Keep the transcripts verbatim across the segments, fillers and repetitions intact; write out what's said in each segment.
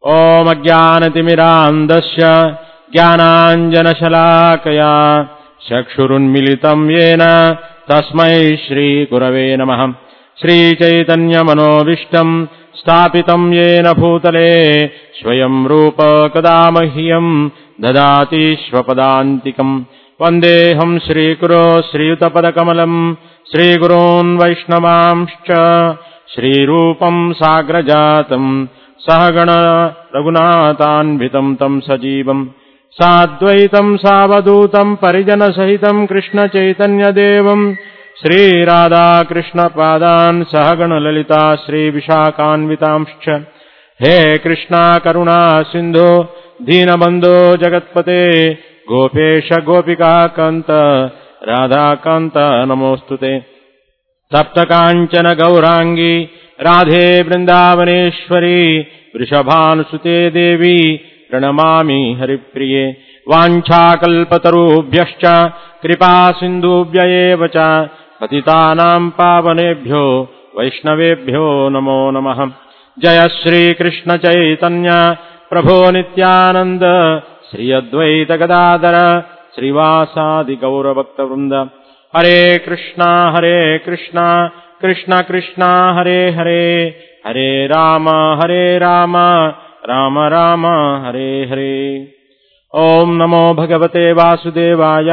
ఓం అజ్ఞానతిమిరాంధస్య జ్ఞానాంజనశలాకయా చక్షురున్మిళితం యేన తస్మై శ్రీగురవే నమః. శ్రీచైతన్యమనోభీష్టం స్థాపితం యేన భూతలే స్వయం రూప కదా మహ్యం దదాతి స్వపదాంతికం. వందేహం శ్రీగురో శ్రీయుతపదకమలం శ్రీగురోన్ వైష్ణవాంశ్చ శ్రీరూపం సాగ్రజాతం సహగణ రఘునాథాన్వితం తం సజీవం సాద్వైతం సావధూతం పరిజన సహితం కృష్ణ చైతన్యదేవం శ్రీరాధాకృష్ణపాదాన్ సహగణ లలితా శ్రీ విశాఖాన్వితాంశ్చ. హే కృష్ణ కరుణా సింధో దీనబంధో జగత్పతే గోపేశ గోపికాకాంత రాధాకాంత నమోస్తుతే. సప్తకాంచన గౌరాంగి రాధే బృందావనేశ్వరి వృషభానుసుతే దేవి ప్రణమామి హరిప్రియే. వాంఛాకల్పతరుభ్యశ్చ కృపా సింధుభ్య ఏవ చ పతితానాం పావనేభ్యో వైష్ణవేభ్యో నమో నమః. జయ శ్రీకృష్ణ చైతన్య ప్రభో నిత్యానంద శ్రీ అద్వైత గదాధర శ్రీవాసాది గౌరభక్తవృంద. హరే కృష్ణ హరే కృష్ణ కృష్ణ కృష్ణ హరే హరే హరే రామ హరే రామ రామ రామ హరే హరే. ఓం నమో భగవతే వాసుదేవాయ.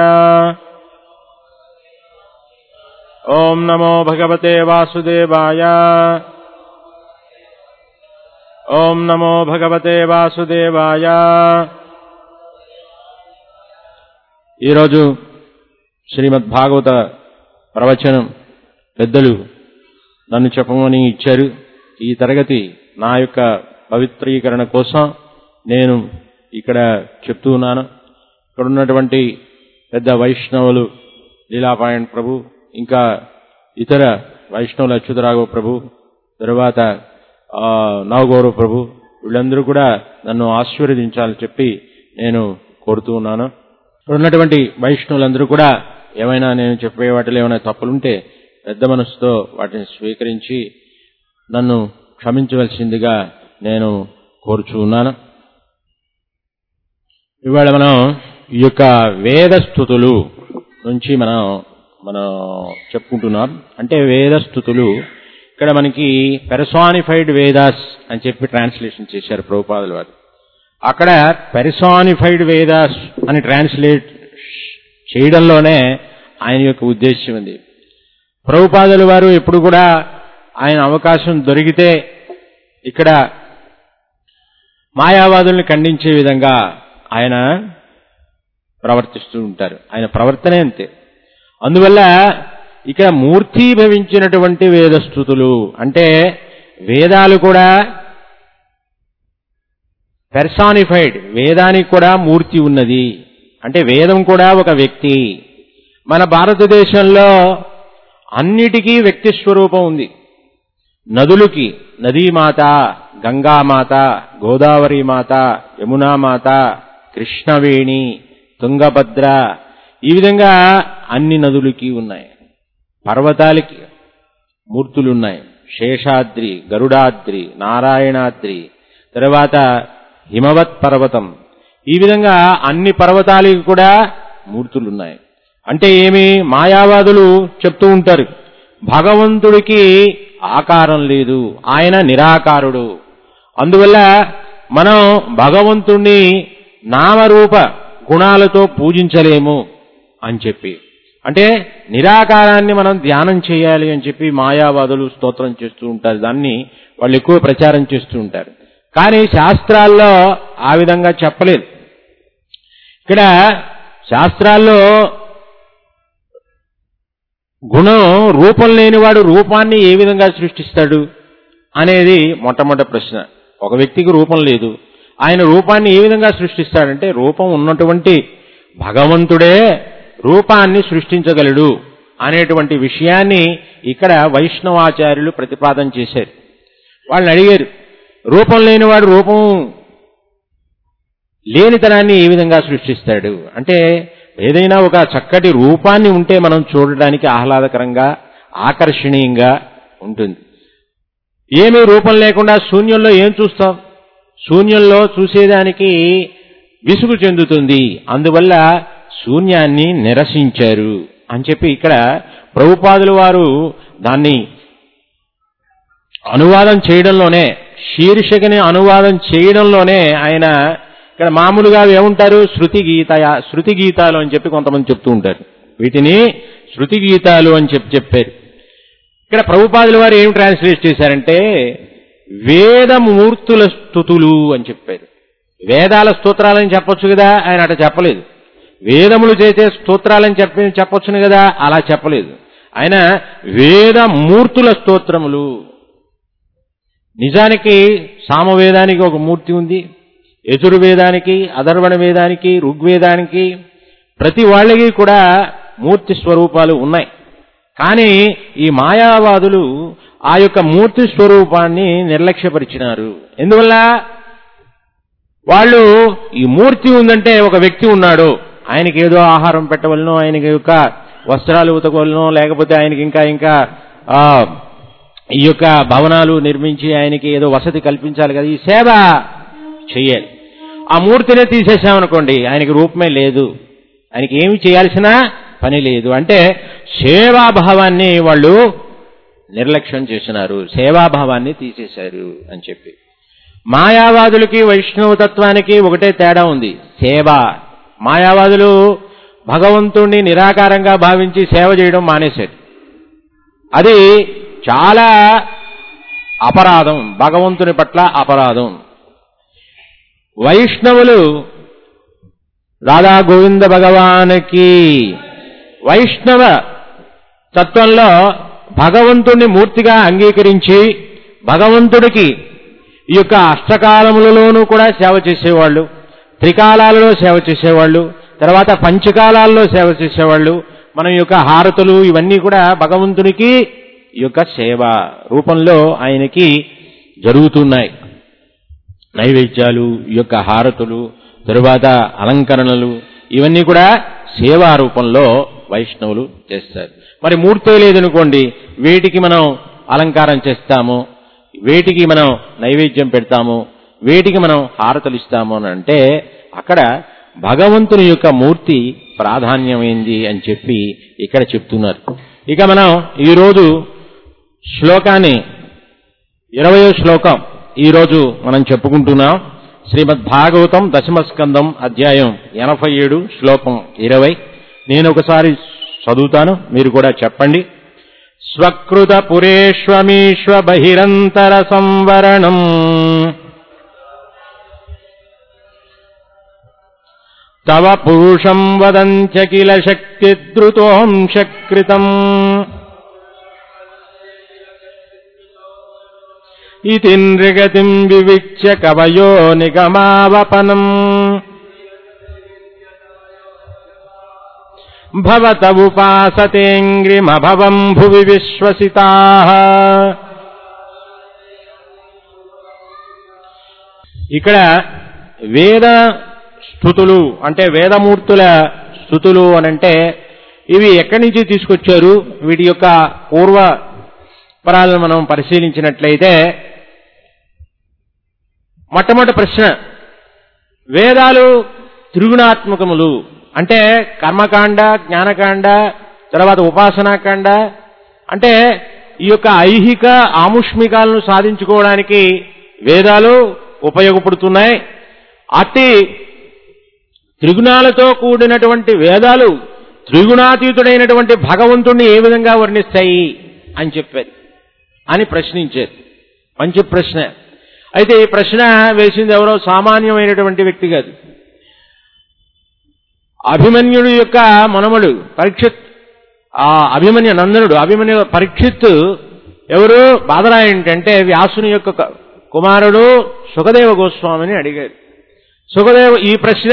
ఓం నమో భగవతే వాసుదేవాయ. ఓం నమో భగవతే వాసుదేవాయ. ఈరోజు శ్రీమద్ భాగవత ప్రవచనం పెద్దలు నన్ను చెప్పమని ఇచ్చారు. ఈ తరగతి నా యొక్క పవిత్రీకరణ కోసం నేను ఇక్కడ చెప్తూ ఉన్నాను. ఇక్కడ ఉన్నటువంటి పెద్ద వైష్ణవులు లీలాపాయన్ ప్రభు, ఇంకా ఇతర వైష్ణవులు అచ్యుతరాఘవ ప్రభు, తరువాత నవగౌరవ ప్రభు, వీళ్ళందరూ కూడా నన్ను ఆశీర్వదించాలని చెప్పి నేను కోరుతూ ఉన్నాను. ఇక్కడ ఉన్నటువంటి వైష్ణవులందరూ కూడా ఏమైనా నేను చెప్పే వాటిలో ఏమైనా తప్పులుంటే పెద్ద మనసుతో వాటిని స్వీకరించి నన్ను క్షమించవలసిందిగా నేను కోరుచూ ఉన్నాను. ఇవాళ మనం ఈ యొక్క వేదస్థుతులు నుంచి మనం మనం చెప్పుకుంటున్నాం. అంటే వేదస్థుతులు ఇక్కడ మనకి పెర్సానిఫైడ్ వేదాస్ అని చెప్పి ట్రాన్స్లేషన్ చేశారు ప్రభుపాదుల వారు. అక్కడ పెర్సానిఫైడ్ వేదాస్ అని ట్రాన్స్లేట్ చేయడంలోనే ఆయన యొక్క ఉద్దేశ్యం ఉంది. ప్రభుపాదుల వారు ఎప్పుడు కూడా ఆయన అవకాశం దొరికితే ఇక్కడ మాయావాదుల్ని ఖండించే విధంగా ఆయన ప్రవర్తిస్తూ ఉంటారు. ఆయన ప్రవర్తనే అంతే. అందువల్ల ఇక్కడ మూర్తీభవించినటువంటి వేదస్థుతులు అంటే వేదాలు కూడా పెర్సానిఫైడ్, వేదానికి కూడా మూర్తి ఉన్నది. అంటే వేదం కూడా ఒక వ్యక్తి. మన భారతదేశంలో అన్నిటికీ వ్యక్తి స్వరూపం ఉంది. నదులకి నదీమాత, గంగామాత, గోదావరి మాత, యమునామాత, కృష్ణవేణి, తుంగభద్ర, ఈ విధంగా అన్ని నదులకి ఉన్నాయి. పర్వతాలకి మూర్తులున్నాయి. శేషాద్రి, గరుడాద్రి, నారాయణాద్రి, తర్వాత హిమవత్ పర్వతం, ఈ విధంగా అన్ని పర్వతాలకి కూడా మూర్తులున్నాయి. అంటే ఏమి, మాయావాదులు చెప్తూ ఉంటారు భగవంతుడికి ఆకారం లేదు, ఆయన నిరాకారుడు. అందువల్ల మనం భగవంతుణ్ణి నామరూప గుణాలతో పూజించలేము అని చెప్పి, అంటే నిరాకారాన్ని మనం ధ్యానం చేయాలి అని చెప్పి మాయావాదులు స్తోత్రం చేస్తూ ఉంటారు. దాన్ని వాళ్ళు ఎక్కువ ప్రచారం చేస్తూ ఉంటారు. కానీ శాస్త్రాల్లో ఆ విధంగా చెప్పలేదు. ఇక్కడ శాస్త్రాల్లో గుణం, రూపం లేనివాడు రూపాన్ని ఏ విధంగా సృష్టిస్తాడు అనేది మొట్టమొదటి ప్రశ్న. ఒక వ్యక్తికి రూపం లేదు, ఆయన రూపాన్ని ఏ విధంగా సృష్టిస్తాడంటే రూపం ఉన్నటువంటి భగవంతుడే రూపాన్ని సృష్టించగలడు అనేటువంటి విషయాన్ని ఇక్కడ వైష్ణవాచార్యులు ప్రతిపాదన చేశారు. వాళ్ళని అడిగారు, రూపం లేనివాడు రూపం లేనితనాన్ని ఏ విధంగా సృష్టిస్తాడు అంటే, ఏదైనా ఒక చక్కటి రూపాన్ని ఉంటే మనం చూడడానికి ఆహ్లాదకరంగా ఆకర్షణీయంగా ఉంటుంది. ఏమీ రూపం లేకుండా శూన్యంలో ఏం చూస్తాం? శూన్యంలో చూసేదానికి విసుగు చెందుతుంది, అందువల్ల శూన్యాన్ని నిరసించారు అని చెప్పి ఇక్కడ ప్రభుపాదుల వారు దాన్ని అనువాదం చేయడంలోనే, శీర్షికని అనువాదం చేయడంలోనే ఆయన ఇక్కడ మామూలుగా ఏముంటారు, శృతి గీత శృతి గీతాలు అని చెప్పి కొంతమంది చెప్తూ ఉంటారు. వీటిని శృతి గీతాలు అని చెప్పి చెప్పారు. ఇక్కడ ప్రభుపాదుల వారు ఏం ట్రాన్స్లేట్ చేశారంటే వేదమూర్తుల స్తుతులు అని చెప్పారు. వేదాల స్తోత్రాలని చెప్పొచ్చు కదా, ఆయన అట చెప్పలేదు. వేదములు చేసే స్తోత్రాలని చెప్పి చెప్పొచ్చును కదా, అలా చెప్పలేదు. ఆయన వేదమూర్తుల స్తోత్రములు. నిజానికి సామవేదానికి ఒక మూర్తి ఉంది, యజుర్వేదానికి, అధర్వణ వేదానికి, ఋగ్వేదానికి, ప్రతి వాళ్ళకి కూడా మూర్తి స్వరూపాలు ఉన్నాయి. కానీ ఈ మాయావాదులు ఆ యొక్క మూర్తి స్వరూపాన్ని నిర్లక్ష్యపరిచినారు. ఎందువల్ల? వాళ్ళు ఈ మూర్తి ఉందంటే ఒక వ్యక్తి ఉన్నాడు, ఆయనకి ఏదో ఆహారం పెట్టవలనో, ఆయనకి యొక్క వస్త్రాలు ఉతకవలనో, లేకపోతే ఆయనకి ఇంకా ఇంకా ఈ యొక్క భవనాలు నిర్మించి ఆయనకి ఏదో వసతి కల్పించాలి కదా, ఈ సేవ చెయ్యాలి. ఆ మూర్తినే తీసేసామనుకోండి, ఆయనకి రూపమే లేదు, ఆయనకి ఏమి చేయాల్సిన పని లేదు. అంటే సేవాభావాన్ని వాళ్ళు నిర్లక్ష్యం చేసినారు, సేవాభావాన్ని తీసేశారు అని చెప్పి. మాయావాదులకి వైష్ణవ తత్వానికి ఒకటే తేడా ఉంది, సేవ. మాయావాదులు భగవంతుణ్ణి నిరాకారంగా భావించి సేవ చేయడం మానేశారు. అది చాలా అపరాధం, భగవంతుని పట్ల అపరాధం. వైష్ణవులు రాధా గోవింద భగవానికి వైష్ణవ తత్వంలో భగవంతుణ్ణి మూర్తిగా అంగీకరించి భగవంతుడికి ఈ యొక్క అష్టకాలములలోనూ కూడా సేవ చేసేవాళ్ళు, త్రికాలాలలో సేవ చేసేవాళ్ళు, తర్వాత పంచకాలాల్లో సేవ చేసేవాళ్ళు. మనం యొక్క హారతులు ఇవన్నీ కూడా భగవంతునికి ఈ యొక్క సేవ రూపంలో ఆయనకి జరుగుతున్నాయి. నైవేద్యాలు, ఈ యొక్క హారతులు, తరువాత అలంకరణలు, ఇవన్నీ కూడా సేవా రూపంలో వైష్ణవులు చేస్తారు. మరి మూర్తే లేదనుకోండి, వేటికి మనం అలంకారం చేస్తాము, వేటికి మనం నైవేద్యం పెడతాము, వేటికి మనం హారతలు ఇస్తాము అని అంటే అక్కడ భగవంతుని యొక్క మూర్తి ప్రాధాన్యమైంది అని చెప్పి ఇక్కడ చెప్తున్నారు. ఇక మనం ఈరోజు శ్లోకాన్ని ఇరవయో శ్లోకం ఈరోజు మనం చెప్పుకుంటున్నాం. శ్రీమద్ భాగవతం దశమస్కందం అధ్యాయం ఎనభై ఏడు శ్లోకం ఇరవై. నేను ఒకసారి చదువుతాను, మీరు కూడా చెప్పండి. స్వకృత పురేష్వమీశ్వ బహిరంతర సంవరణం తవ పురుషం వదంత్య కిల శక్తిద్రుతోంశకృతం ఇతి నృగతిం వివిచ్య కవయో నిగమావపనం భవత ఉపాసతేంగ్రిమభవం భువి విశ్వసితాః. ఇక్కడ వేద స్తుతులు అంటే వేదమూర్తుల స్తుతులు అనంటే ఇవి ఎక్కడి నుంచి తీసుకొచ్చారు, వీటి యొక్క పూర్వ పరాలను మనం పరిశీలించినట్లయితే మొట్టమొదటి ప్రశ్న, వేదాలు త్రిగుణాత్మకములు అంటే కర్మకాండ, జ్ఞానకాండ, తర్వాత ఉపాసనాకాండ, అంటే ఈ యొక్క ఐహిక ఆముష్మికాలను సాధించుకోవడానికి వేదాలు ఉపయోగపడుతున్నాయి. అట్టి త్రిగుణాలతో కూడినటువంటి వేదాలు త్రిగుణాతీతుడైనటువంటి భగవంతుణ్ణి ఏ విధంగా వర్ణిస్తాయి అని చెప్పారు అని ప్రశ్నించారు. మంచి ప్రశ్న. అయితే ఈ ప్రశ్న వేసింది ఎవరో సామాన్యమైనటువంటి వ్యక్తి కాదు. అభిమన్యుడు యొక్క మనమడు పరీక్షిత్, ఆ అభిమన్యు నందనుడు అభిమన్యు పరీక్షిత్ ఎవరు? బాదరాయణుడు అంటే వ్యాసుని యొక్క కుమారుడు సుఖదేవ గోస్వామిని అడిగారు. సుఖదేవ ఈ ప్రశ్న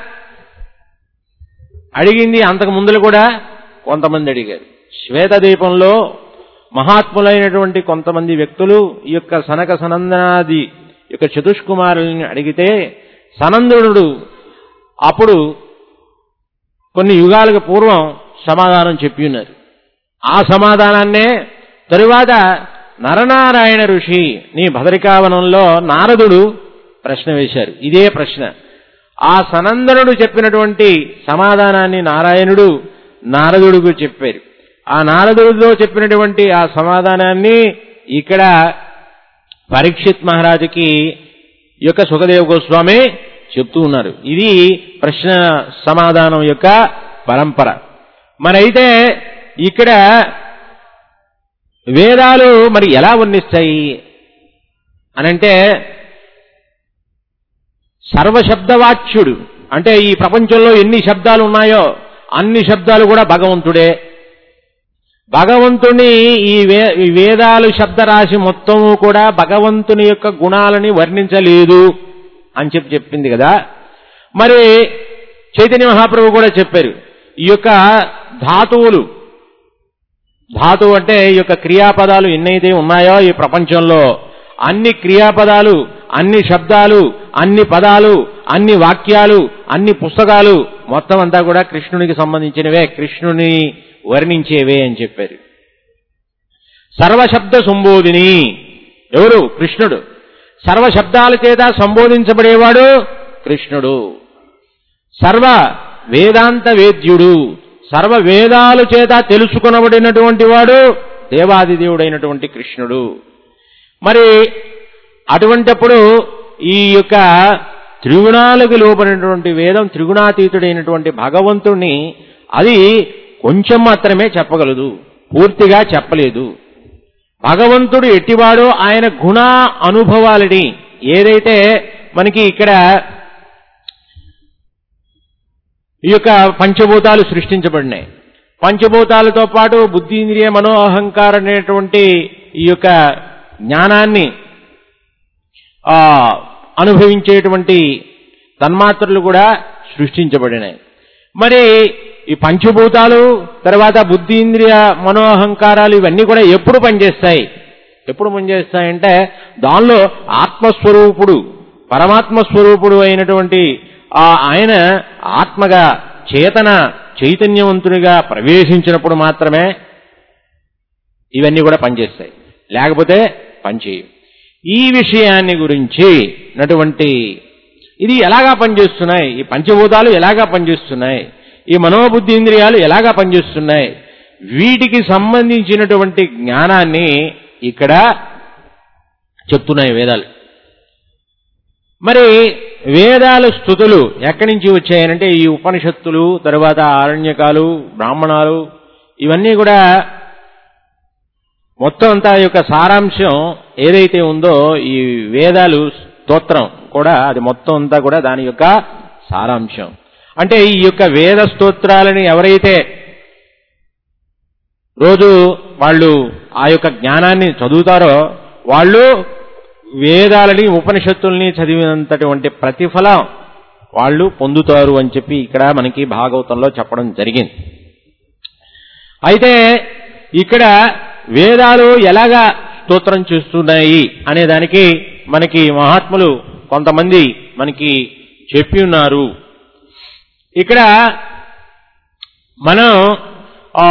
అడిగింది అంతకు ముందులు కూడా కొంతమంది అడిగారు. శ్వేతదీపంలో మహాత్ములైనటువంటి కొంతమంది వ్యక్తులు ఈ యొక్క సనక సనందనాది యొక్క చతుష్కుమారుల్ని అడిగితే సనందనుడు అప్పుడు కొన్ని యుగాలకు పూర్వం సమాధానం చెప్పి ఉన్నారు. ఆ సమాధానాన్నే తరువాత నరనారాయణ ఋషి నీ భద్రికావనంలో నారదుడు ప్రశ్న వేశారు. ఇదే ప్రశ్న. ఆ సనందనుడు చెప్పినటువంటి సమాధానాన్ని నారాయణుడు నారదుడికి చెప్పారు. ఆ నారదుడితో చెప్పినటువంటి ఆ సమాధానాన్ని ఇక్కడ పరీక్షిత్ మహారాజుకి ఈ యొక్క సుఖదేవ గోస్వామి చెప్తూ ఉన్నారు. ఇది ప్రశ్న సమాధానం యొక్క పరంపర. మరైతే ఇక్కడ వేదాలు మరి ఎలా వర్ణిస్తాయి అనంటే, సర్వశబ్దవాచ్యుడు అంటే ఈ ప్రపంచంలో ఎన్ని శబ్దాలు ఉన్నాయో అన్ని శబ్దాలు కూడా భగవంతుడే. భగవంతుని ఈ వే వేదాలు శబ్దరాశి మొత్తము కూడా భగవంతుని యొక్క గుణాలని వర్ణించలేదు అని చెప్పి చెప్పింది కదా. మరి చైతన్య మహాప్రభు కూడా చెప్పారు, ఈ యొక్క ధాతువులు, ధాతువు అంటే ఈ యొక్క క్రియాపదాలు ఎన్నైతే ఉన్నాయో ఈ ప్రపంచంలో అన్ని క్రియాపదాలు, అన్ని శబ్దాలు, అన్ని పదాలు, అన్ని వాక్యాలు, అన్ని పుస్తకాలు మొత్తం అంతా కూడా కృష్ణునికి సంబంధించినవే, కృష్ణుని వర్ణించేవే అని చెప్పారు. సర్వశబ్ద సంబోధిని ఎవరు? కృష్ణుడు. సర్వశబ్దాల చేత సంబోధించబడేవాడు కృష్ణుడు. సర్వ వేదాంత వేద్యుడు, సర్వ వేదాలు చేత తెలుసుకొనబడినటువంటి వాడు దేవాది దేవుడైనటువంటి కృష్ణుడు. మరి అటువంటిప్పుడు ఈ యొక్క త్రిగుణాలకు లోపడినటువంటి వేదం త్రిగుణాతీతుడైనటువంటి భగవంతుణ్ణి అది కొంచెం మాత్రమే చెప్పగలదు, పూర్తిగా చెప్పలేదు. భగవంతుడు ఎట్టివాడో ఆయన గుణ అనుభవాలని ఏదైతే మనకి ఇక్కడ ఈ యొక్క పంచభూతాలు సృష్టించబడినాయి, పంచభూతాలతో పాటు బుద్ధి, ఇంద్రియ, మనోహంకారం అనేటువంటి ఈ యొక్క జ్ఞానాన్ని ఆ అనుభవించేటువంటి తన్మాత్రలు కూడా సృష్టించబడినాయి. మరి ఈ పంచభూతాలు తర్వాత బుద్ధి, ఇంద్రియ, మనోహంకారాలు ఇవన్నీ కూడా ఎప్పుడు పనిచేస్తాయి? ఎప్పుడు పనిచేస్తాయంటే దానిలో ఆత్మస్వరూపుడు, పరమాత్మ స్వరూపుడు అయినటువంటి ఆ ఆయన ఆత్మగా చేతన చైతన్యవంతునిగా ప్రవేశించినప్పుడు మాత్రమే ఇవన్నీ కూడా పనిచేస్తాయి, లేకపోతే పనిచేయవు. ఈ విషయాన్ని గురించి నటువంటి ఇది ఎలాగా పనిచేస్తున్నాయి, ఈ పంచభూతాలు ఎలాగా పనిచేస్తున్నాయి, ఈ మనోబుద్ధి ఇంద్రియాలు ఎలాగా పనిచేస్తున్నాయి, వీటికి సంబంధించినటువంటి జ్ఞానాన్ని ఇక్కడ చెప్తున్నాయి వేదాలు. మరి వేదాల స్తుతులు ఎక్కడి నుంచి వచ్చాయనంటే ఈ ఉపనిషత్తులు, తర్వాత ఆరణ్యకాలు, బ్రాహ్మణాలు ఇవన్నీ కూడా మొత్తం అంతా యొక్క సారాంశం ఏదైతే ఉందో ఈ వేదాలు స్తోత్రం కూడా అది మొత్తం అంతా కూడా దాని యొక్క సారాంశం. అంటే ఈ యొక్క వేద స్తోత్రాలని ఎవరైతే రోజు వాళ్ళు ఆ యొక్క జ్ఞానాన్ని చదువుతారో వాళ్ళు వేదాలని ఉపనిషత్తుల్ని చదివినంతటువంటి ప్రతిఫలం వాళ్ళు పొందుతారు అని చెప్పి ఇక్కడ మనకి భాగవతంలో చెప్పడం జరిగింది. అయితే ఇక్కడ వేదాలు ఎలాగా స్తోత్రం చేస్తున్నాయి అనే దానికి మనకి మహాత్ములు కొంతమంది మనకి చెప్పి ఉన్నారు. ఇక్కడ మనం ఆ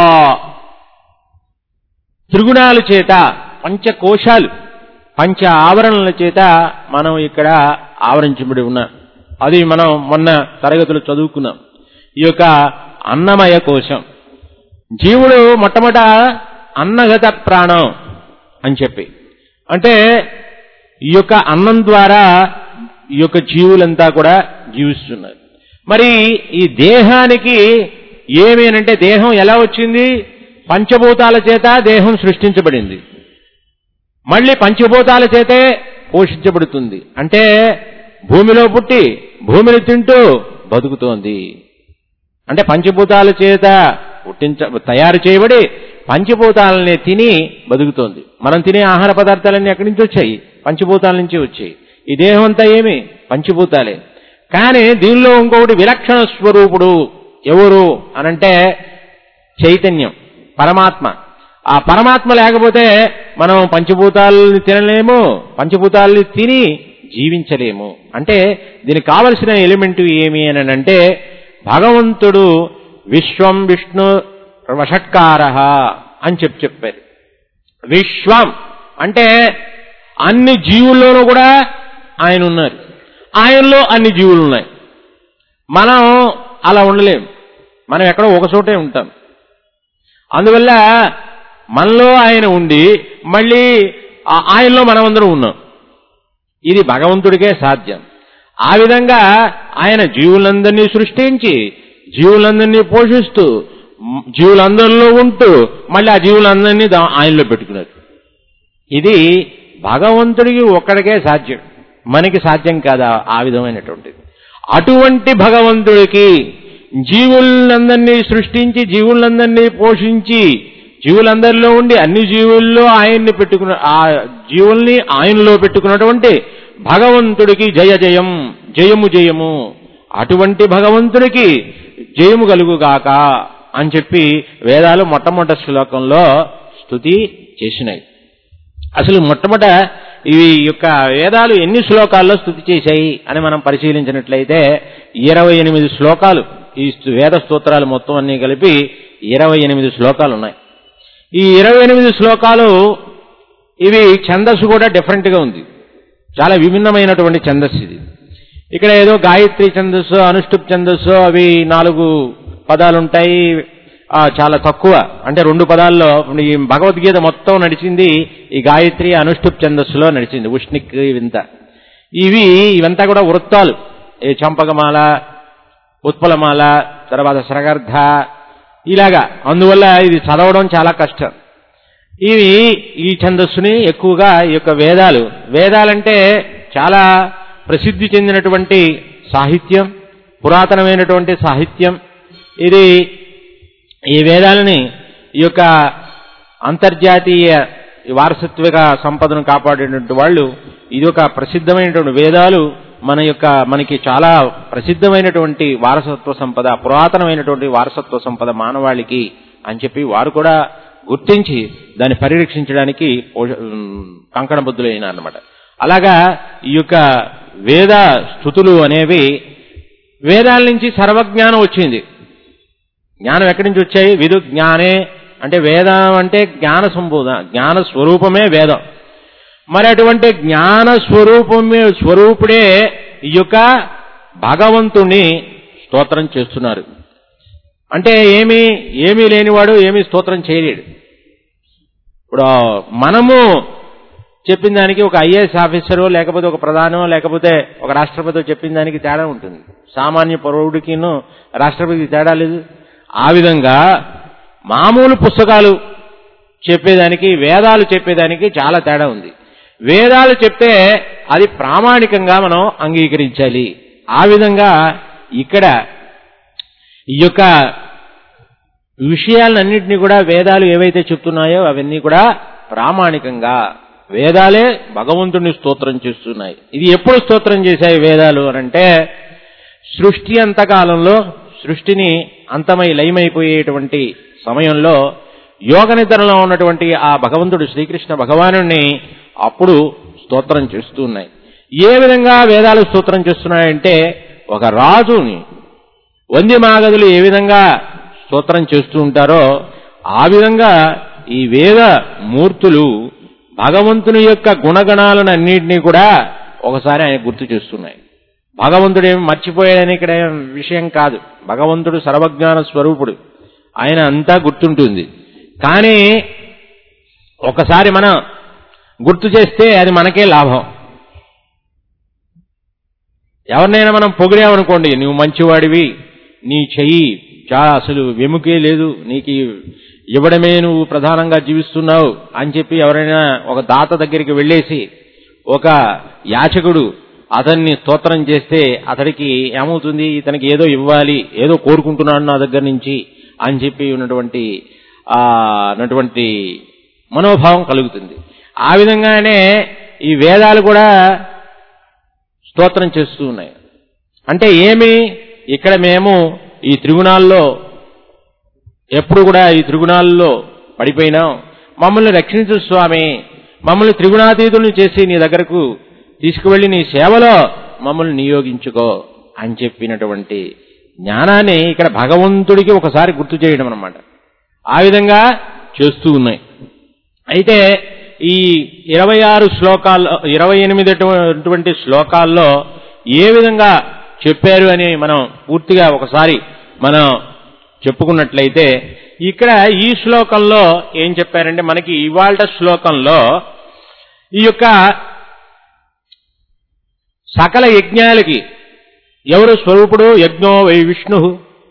త్రిగుణాల చేత పంచకోశాలు, పంచ ఆవరణల చేత మనం ఇక్కడ ఆవరించబడి ఉన్నాం. అది మనం మొన్న తరగతులు చదువుకున్నాం. ఈ యొక్క అన్నమయ కోశం, జీవుడు మొట్టమొదట అన్నగత ప్రాణం అని చెప్పి, అంటే ఈ యొక్క అన్నం ద్వారా ఈ యొక్క జీవులంతా కూడా జీవిస్తున్నారు. మరి ఈ దేహానికి ఏమి అంటే దేహం ఎలా వచ్చింది? పంచభూతాల చేత దేహం సృష్టించబడింది, మళ్ళీ పంచభూతాల చేతే పోషించబడుతుంది. అంటే భూమిలో పుట్టి భూమిని తింటూ బతుకుతోంది. అంటే పంచభూతాల చేత పుట్టించ తయారు చేయబడి పంచభూతాలని తిని బతుకుతోంది. మనం తినే ఆహార పదార్థాలన్నీ ఎక్కడి నుంచి వచ్చాయి? పంచభూతాల నుంచి వచ్చాయి. ఈ దేహం అంతా ఏమి? పంచభూతాలే. కానీ దీనిలో ఇంకొకటి విలక్షణ స్వరూపుడు ఎవరు అనంటే చైతన్యం, పరమాత్మ. ఆ పరమాత్మ లేకపోతే మనం పంచభూతాలని తినలేము, పంచభూతాలని తిని జీవించలేము. అంటే దీనికి కావలసిన ఎలిమెంట్ ఏమి అని అంటే భగవంతుడు విశ్వం విష్ణు వషట్కార అని చెప్పి చెప్పారు. విశ్వం అంటే అన్ని జీవుల్లోనూ కూడా ఆయన ఉన్నారు. ఆయనలో అన్ని జీవులు ఉన్నాయి. మనం అలా ఉండలేం. మనం ఎక్కడో ఒక చోటే ఉంటాం. అందువల్ల మనలో ఆయన ఉండి మళ్ళీ ఆయనలో మనమందరం ఉన్నాం. ఇది భగవంతుడికే సాధ్యం. ఆ విధంగా ఆయన జీవులందరినీ సృష్టించి జీవులందరినీ పోషిస్తూ జీవులందరిలో ఉంటూ మళ్ళీ ఆ జీవులందరినీ ఆయనలో పెట్టుకున్నారు. ఇది భగవంతుడికి ఒక్కడికే సాధ్యం, మనకి సాధ్యం కాదా ఆ విధమైనటువంటిది. అటువంటి భగవంతుడికి జీవులందరినీ సృష్టించి జీవులందరినీ పోషించి జీవులందరిలో ఉండి అన్ని జీవుల్లో ఆయన్ని పెట్టుకున్న ఆ జీవుల్ని ఆయనలో పెట్టుకున్నటువంటి భగవంతుడికి జయ జయం, జయము జయము, అటువంటి భగవంతుడికి జయము కలుగుగాక అని చెప్పి వేదాలు మొట్టమొదటి శ్లోకంలో స్తుతి చేసినాయి. అసలు మొట్టమొదట ఇవి యొక్క వేదాలు ఎన్ని శ్లోకాల్లో స్తుతి చేశాయి అని మనం పరిశీలించినట్లయితే ఇరవై ఎనిమిది శ్లోకాలు, ఈ వేద స్తోత్రాలు మొత్తం అన్ని కలిపి ఇరవై ఎనిమిది శ్లోకాలు ఉన్నాయి. ఈ ఇరవై ఎనిమిది శ్లోకాలు ఇవి ఛందస్సు కూడా డిఫరెంట్ గా ఉంది, చాలా విభిన్నమైనటువంటి ఛందస్సు ఇది. ఇక్కడ ఏదో గాయత్రి ఛందస్సు, అనుష్ఠుప్ ఛందస్సు, అవి నాలుగు పదాలు ఉంటాయి, చాలా తక్కువ, అంటే రెండు పదాల్లో. ఈ భగవద్గీత మొత్తం నడిచింది ఈ గాయత్రి అనుష్ఠుప్ ఛందస్సులో నడిచింది. ఉష్ణిక్ ఇవింత ఇవి ఇవంతా కూడా వృత్తాలు, ఈ చంపకమాల, ఉత్పలమాల, తర్వాత శరగర్ధ, ఇలాగా. అందువల్ల ఇది చదవడం చాలా కష్టం. ఇవి ఈ ఛందస్సుని ఎక్కువగా ఈ యొక్క వేదాలు, వేదాలంటే చాలా ప్రసిద్ధి చెందినటువంటి సాహిత్యం, పురాతనమైనటువంటి సాహిత్యం ఇది. ఈ వేదాలని ఈ యొక్క అంతర్జాతీయ వారసత్విక సంపదను కాపాడేటువంటి వాళ్ళు, ఇది ఒక ప్రసిద్ధమైనటువంటి వేదాలు మన యొక్క మనకి చాలా ప్రసిద్ధమైనటువంటి వారసత్వ సంపద, పురాతనమైనటువంటి వారసత్వ సంపద మానవాళికి అని చెప్పి వారు కూడా గుర్తించి దాన్ని పరిరక్షించడానికి కంకణబద్ధులైన అన్నమాట. అలాగా ఈ యొక్క వేద స్తుతులు అనేవి, వేదాల నుంచి సర్వజ్ఞానం వచ్చింది. జ్ఞానం ఎక్కడి నుంచి వచ్చాయి? విదు జ్ఞానే అంటే వేదం అంటే జ్ఞాన సంబోధన, జ్ఞాన స్వరూపమే వేదం. మరి అటువంటి జ్ఞాన స్వరూపమే స్వరూపుడే ఈ యొక్క భగవంతుణ్ణి స్తోత్రం చేస్తున్నారు. అంటే ఏమీ ఏమీ లేనివాడు ఏమీ స్తోత్రం చేయలేడు. ఇప్పుడు మనము చెప్పిన దానికి ఒక ఐఏఎస్ ఆఫీసరు లేకపోతే ఒక ప్రధానో లేకపోతే ఒక రాష్ట్రపతి చెప్పిన దానికి తేడా ఉంటుంది. సామాన్య పౌరుడికిను రాష్ట్రపతికి తేడా లేదు. ఆ విధంగా మామూలు పుస్తకాలు చెప్పేదానికి వేదాలు చెప్పేదానికి చాలా తేడా ఉంది. వేదాలు చెప్తే అది ప్రామాణికంగా మనం అంగీకరించాలి. ఆ విధంగా ఇక్కడ ఈ యొక్క విషయాలన్నింటినీ కూడా వేదాలు ఏవైతే చెప్తున్నాయో అవన్నీ కూడా ప్రామాణికంగా వేదాలే భగవంతుడిని స్తోత్రం చేస్తున్నాయి. ఇది ఎప్పుడు స్తోత్రం చేశాయి వేదాలు అనంటే, సృష్టి అంతకాలంలో సృష్టిని అంతమై లయమైపోయేటువంటి సమయంలో యోగ నిద్రలో ఉన్నటువంటి ఆ భగవంతుడు శ్రీకృష్ణ భగవానుణ్ణి అప్పుడు స్తోత్రం చేస్తూ ఉన్నాయి. ఏ విధంగా వేదాలు స్తోత్రం చేస్తున్నాయంటే, ఒక రాజుని వంద్యమాగధులు ఏ విధంగా స్తోత్రం చేస్తూ ఉంటారో ఆ విధంగా ఈ వేద మూర్తులు భగవంతుని యొక్క గుణగణాలను అన్నింటినీ కూడా ఒకసారి ఆయన గుర్తు చేస్తున్నాయి. భగవంతుడు ఏమి మర్చిపోయాడని ఇక్కడ విషయం కాదు. భగవంతుడు సర్వజ్ఞాన స్వరూపుడు, ఆయన అంతా గుర్తుంటుంది. కానీ ఒకసారి మనం గుర్తు చేస్తే అది మనకే లాభం. ఎవరినైనా మనం పొగిడామనుకోండి, నువ్వు మంచివాడివి, నీ చెయ్యి చాలా అసలు వెముకే లేదు, నీకు ఇవ్వడమే నువ్వు ప్రధానంగా జీవిస్తున్నావు అని చెప్పి ఎవరైనా ఒక దాత దగ్గరికి వెళ్ళేసి ఒక యాచకుడు అతన్ని స్తోత్రం చేస్తే అతడికి ఏమవుతుంది? ఇతనికి ఏదో ఇవ్వాలి, ఏదో కోరుకుంటున్నాడు నా దగ్గర నుంచి అని చెప్పి ఉన్నటువంటి అటువంటి మనోభావం కలుగుతుంది. ఆ విధంగానే ఈ వేదాలు కూడా స్తోత్రం చేస్తూ ఉన్నాయి. అంటే ఏమి, ఇక్కడ మేము ఈ త్రిగుణాల్లో ఎప్పుడు కూడా ఈ త్రిగుణాల్లో పడిపోయినాం, మమ్మల్ని రక్షించు స్వామి, మమ్మల్ని త్రిగుణాతీతుల్ని చేసి నీ దగ్గరకు తీసుకువెళ్లి నీ సేవలో మమ్మల్ని నియోగించుకో అని చెప్పినటువంటి జ్ఞానాన్ని ఇక్కడ భగవంతుడికి ఒకసారి గుర్తు చేయడం అన్నమాట. ఆ విధంగా చేస్తూ ఉన్నాయి. అయితే ఈ ఇరవై ఆరు శ్లోకాల్లో ఇరవై ఎనిమిది అటువంటి శ్లోకాల్లో ఏ విధంగా చెప్పారు అని మనం పూర్తిగా ఒకసారి మనం చెప్పుకున్నట్లయితే ఇక్కడ ఈ శ్లోకంలో ఏం చెప్పారంటే మనకి ఇవాళ శ్లోకంలో ఈ యొక్క సకల యజ్ఞాలకి ఎవరు స్వరూపుడు? యజ్ఞో వై విష్ణు.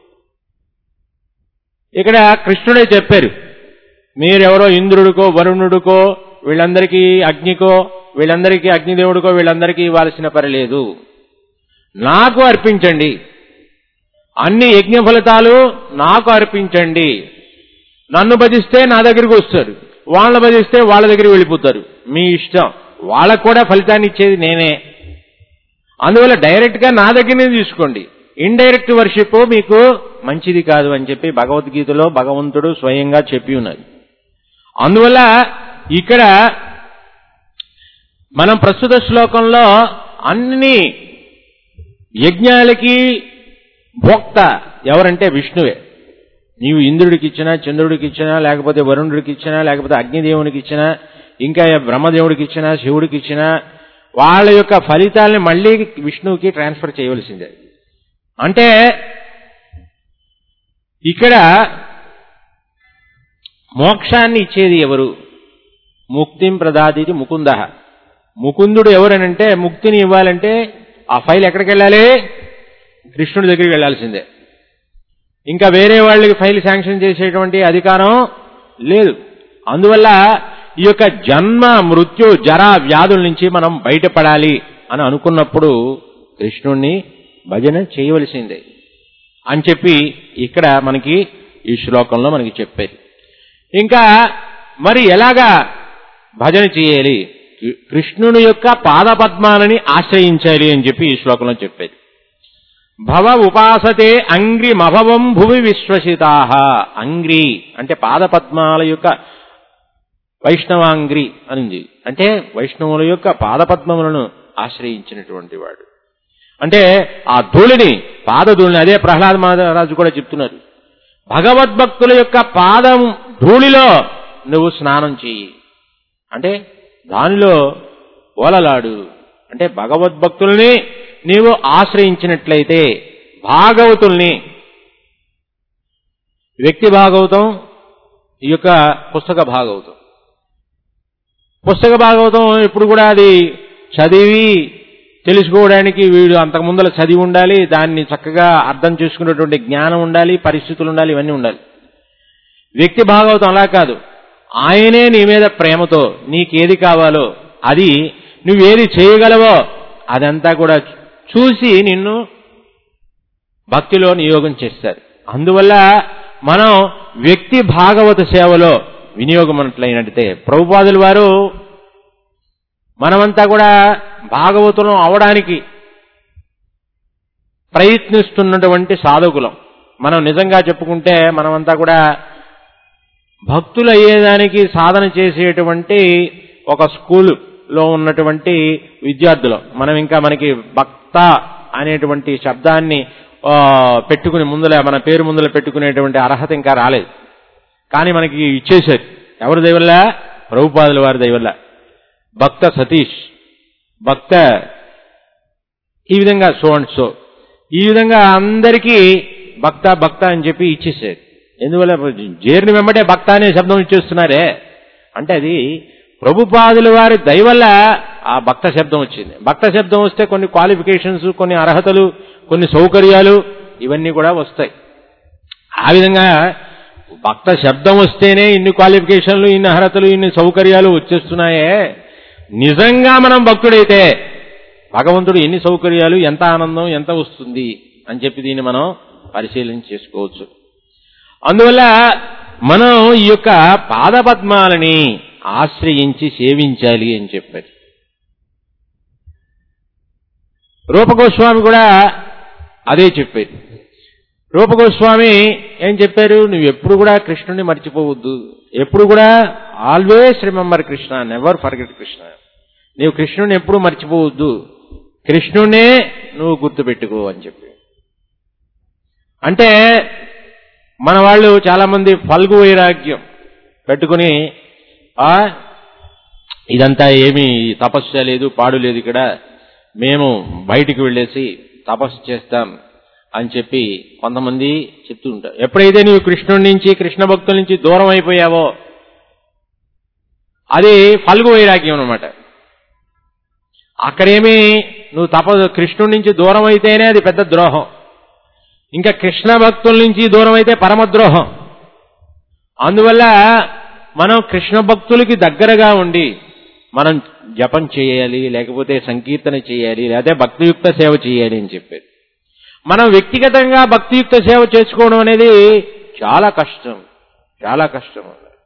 ఇక్కడ కృష్ణుడే చెప్పారు, మీరెవరో ఇంద్రుడికో వరుణుడికో వీళ్ళందరికీ అగ్నికో వీళ్ళందరికీ అగ్నిదేవుడికో వీళ్ళందరికీ ఇవ్వాల్సిన పని లేదు, నాకు అర్పించండి, అన్ని యజ్ఞ ఫలితాలు నాకు అర్పించండి. నన్ను భజిస్తే నా దగ్గరికి వస్తారు, వాళ్ళని భజిస్తే వాళ్ళ దగ్గరికి వెళ్ళిపోతారు, మీ ఇష్టం. వాళ్ళకు కూడా ఫలితాన్ని ఇచ్చేది నేనే. అందువల్ల డైరెక్ట్ గా నా దగ్గరనే తీసుకోండి. ఇండైరెక్ట్ వర్షిప్ మీకు మంచిది కాదు అని చెప్పి భగవద్గీతలో భగవంతుడు స్వయంగా చెప్పి ఉన్నారు. అందువల్ల ఇక్కడ మనం ప్రస్తుత శ్లోకంలో అన్ని యజ్ఞాలకి భోక్త ఎవరంటే విష్ణువే. నీవు ఇంద్రుడికి ఇచ్చినా, చంద్రుడికి ఇచ్చినా, లేకపోతే వరుణుడికి ఇచ్చినా, లేకపోతే అగ్నిదేవునికి ఇచ్చినా, ఇంకా బ్రహ్మదేవుడికి ఇచ్చినా, శివుడికి ఇచ్చినా, వాళ్ళ యొక్క ఫలితాలని మళ్ళీ విష్ణువుకి ట్రాన్స్ఫర్ చేయవలసిందే. అంటే ఇక్కడ మోక్షాన్ని ఇచ్చేది ఎవరు? ముక్తిం ప్రదాదిది ముకుంద. ముకుందుడు ఎవరనంటే ముక్తిని ఇవ్వాలంటే ఆ ఫైల్ ఎక్కడికి వెళ్ళాలి? కృష్ణుడి దగ్గరికి వెళ్లాల్సిందే. ఇంకా వేరే వాళ్ళకి ఫైల్ శాంక్షన్ చేసేటువంటి అధికారం లేదు. అందువల్ల ఈ యొక్క జన్మ మృత్యు జరా వ్యాధుల నుంచి మనం బయటపడాలి అని అనుకున్నప్పుడు కృష్ణుణ్ణి భజన చేయవలసిందే అని చెప్పి ఇక్కడ మనకి ఈ శ్లోకంలో మనకి చెప్పేది. ఇంకా మరి ఎలాగా భజన చేయాలి? కృష్ణుని యొక్క పాదపద్మాలని ఆశ్రయించాలి అని చెప్పి ఈ శ్లోకంలో చెప్పేది. భవ ఉపాసతే అంగ్రి మభవం భువి విశ్వసితాః. అంగ్రి అంటే పాదపద్మాల యొక్క వైష్ణవాంగ్రి అనింది. అంటే వైష్ణవుల యొక్క పాదపద్మములను ఆశ్రయించినటువంటి వాడు. అంటే ఆ ధూళిని, పాదధూళిని, అదే ప్రహ్లాద మహారాజు కూడా చెప్తున్నారు, భగవద్భక్తుల యొక్క పాదం ధూళిలో నువ్వు స్నానం చెయ్యి, అంటే దానిలో ఓలలాడు. అంటే భగవద్భక్తుల్ని నీవు ఆశ్రయించినట్లయితే, భాగవతుల్ని, వ్యక్తి భాగవతం, ఈ యొక్క పుస్తక భాగవతం. పుస్తక భాగవతం ఇప్పుడు కూడా అది చదివి తెలుసుకోవడానికి వీడు అంతకుముందర చదివి ఉండాలి, దాన్ని చక్కగా అర్థం చేసుకునేటువంటి జ్ఞానం ఉండాలి, పరిస్థితులు ఉండాలి, ఇవన్నీ ఉండాలి. వ్యక్తి భాగవతం అలా కాదు. ఆయనే నీ మీద ప్రేమతో నీకేది కావాలో అది నువ్వేది చేయగలవో అదంతా కూడా చూసి నిన్ను భక్తిలో నియోగం చేస్తారు. అందువల్ల మనం వ్యక్తి భాగవత సేవలో వినియోగం అన్నట్లయినట్టే ప్రభుపాదుల వారు మనమంతా కూడా భాగవతులం అవడానికి ప్రయత్నిస్తున్నటువంటి సాధకులం. మనం నిజంగా చెప్పుకుంటే మనమంతా కూడా భక్తులు అయ్యేదానికి సాధన చేసేటువంటి ఒక స్కూలులో ఉన్నటువంటి విద్యార్థులు. మనం ఇంకా మనకి భక్త అనేటువంటి శబ్దాన్ని పెట్టుకుని ముందల మన పేరు ముందల పెట్టుకునేటువంటి అర్హత ఇంకా రాలేదు. కానీ మనకి ఇచ్చేశారు. ఎవరి దయవల్ల? ప్రభుపాదుల వారి దయవల్ల. భక్త సతీష్, భక్త ఈ విధంగా సో అండ్ సో, ఈ విధంగా అందరికీ భక్త భక్త అని చెప్పి ఇచ్చేసారు. ఎందువల్ల? జేరుని వెంబడే భక్త అనే శబ్దం ఇచ్చేస్తున్నారే. అంటే అది ప్రభుపాదుల వారి దయవల్ల ఆ భక్త శబ్దం వచ్చింది. భక్త శబ్దం వస్తే కొన్ని క్వాలిఫికేషన్స్, కొన్ని అర్హతలు, కొన్ని సౌకర్యాలు ఇవన్నీ కూడా వస్తాయి. ఆ విధంగా భక్త శబ్దం వస్తేనే ఇన్ని క్వాలిఫికేషన్లు, ఇన్ని అర్హతలు, ఇన్ని సౌకర్యాలు వచ్చేస్తున్నాయే. నిజంగా మనం భక్తుడైతే భగవంతుడు ఎన్ని సౌకర్యాలు, ఎంత ఆనందం, ఎంత వస్తుంది అని చెప్పి దీన్ని మనం పరిశీలన చేసుకోవచ్చు. అందువల్ల మనం ఈ యొక్క పాదపద్మాలని ఆశ్రయించి సేవించాలి అని చెప్పారు. రూపగోస్వామి కూడా అదే చెప్పారు. రూపగోస్వామి ఏం చెప్పారు? నువ్వు ఎప్పుడు కూడా కృష్ణుని మర్చిపోవద్దు, ఎప్పుడు కూడా always remember Krishna, never forget Krishna. నీవు కృష్ణుని ఎప్పుడు మర్చిపోవద్దు, కృష్ణునే నువ్వు గుర్తుపెట్టుకో అని చెప్పి. అంటే మన వాళ్ళు చాలా మంది ఫల్గు వైరాగ్యం పెట్టుకుని ఇదంతా ఏమీ తపస్సు లేదు, పాడు లేదు, ఇక్కడ మేము బయటికి వెళ్ళేసి తపస్సు చేస్తాం అని చెప్పి కొంతమంది చెప్తూ ఉంటారు. ఎప్పుడైతే నీవు కృష్ణుడి నుంచి కృష్ణ భక్తుల నుంచి దూరం అయిపోయావో అది ఫల్గు వైరాగ్యం అన్నమాట. అక్కడేమి నువ్వు తపస్సు కృష్ణుడి నుంచి దూరం అయితేనే అది పెద్ద ద్రోహం, ఇంకా కృష్ణ భక్తుల నుంచి దూరం అయితే పరమద్రోహం. అందువల్ల మనం కృష్ణ భక్తులకి దగ్గరగా ఉండి మనం జపం చేయాలి, లేకపోతే సంకీర్తన చేయాలి, లేకపోతే భక్తియుక్త సేవ చేయాలి అని చెప్పారు. మనం వ్యక్తిగతంగా భక్తియుక్త సేవ చేసుకోవడం అనేది చాలా కష్టం, చాలా కష్టం.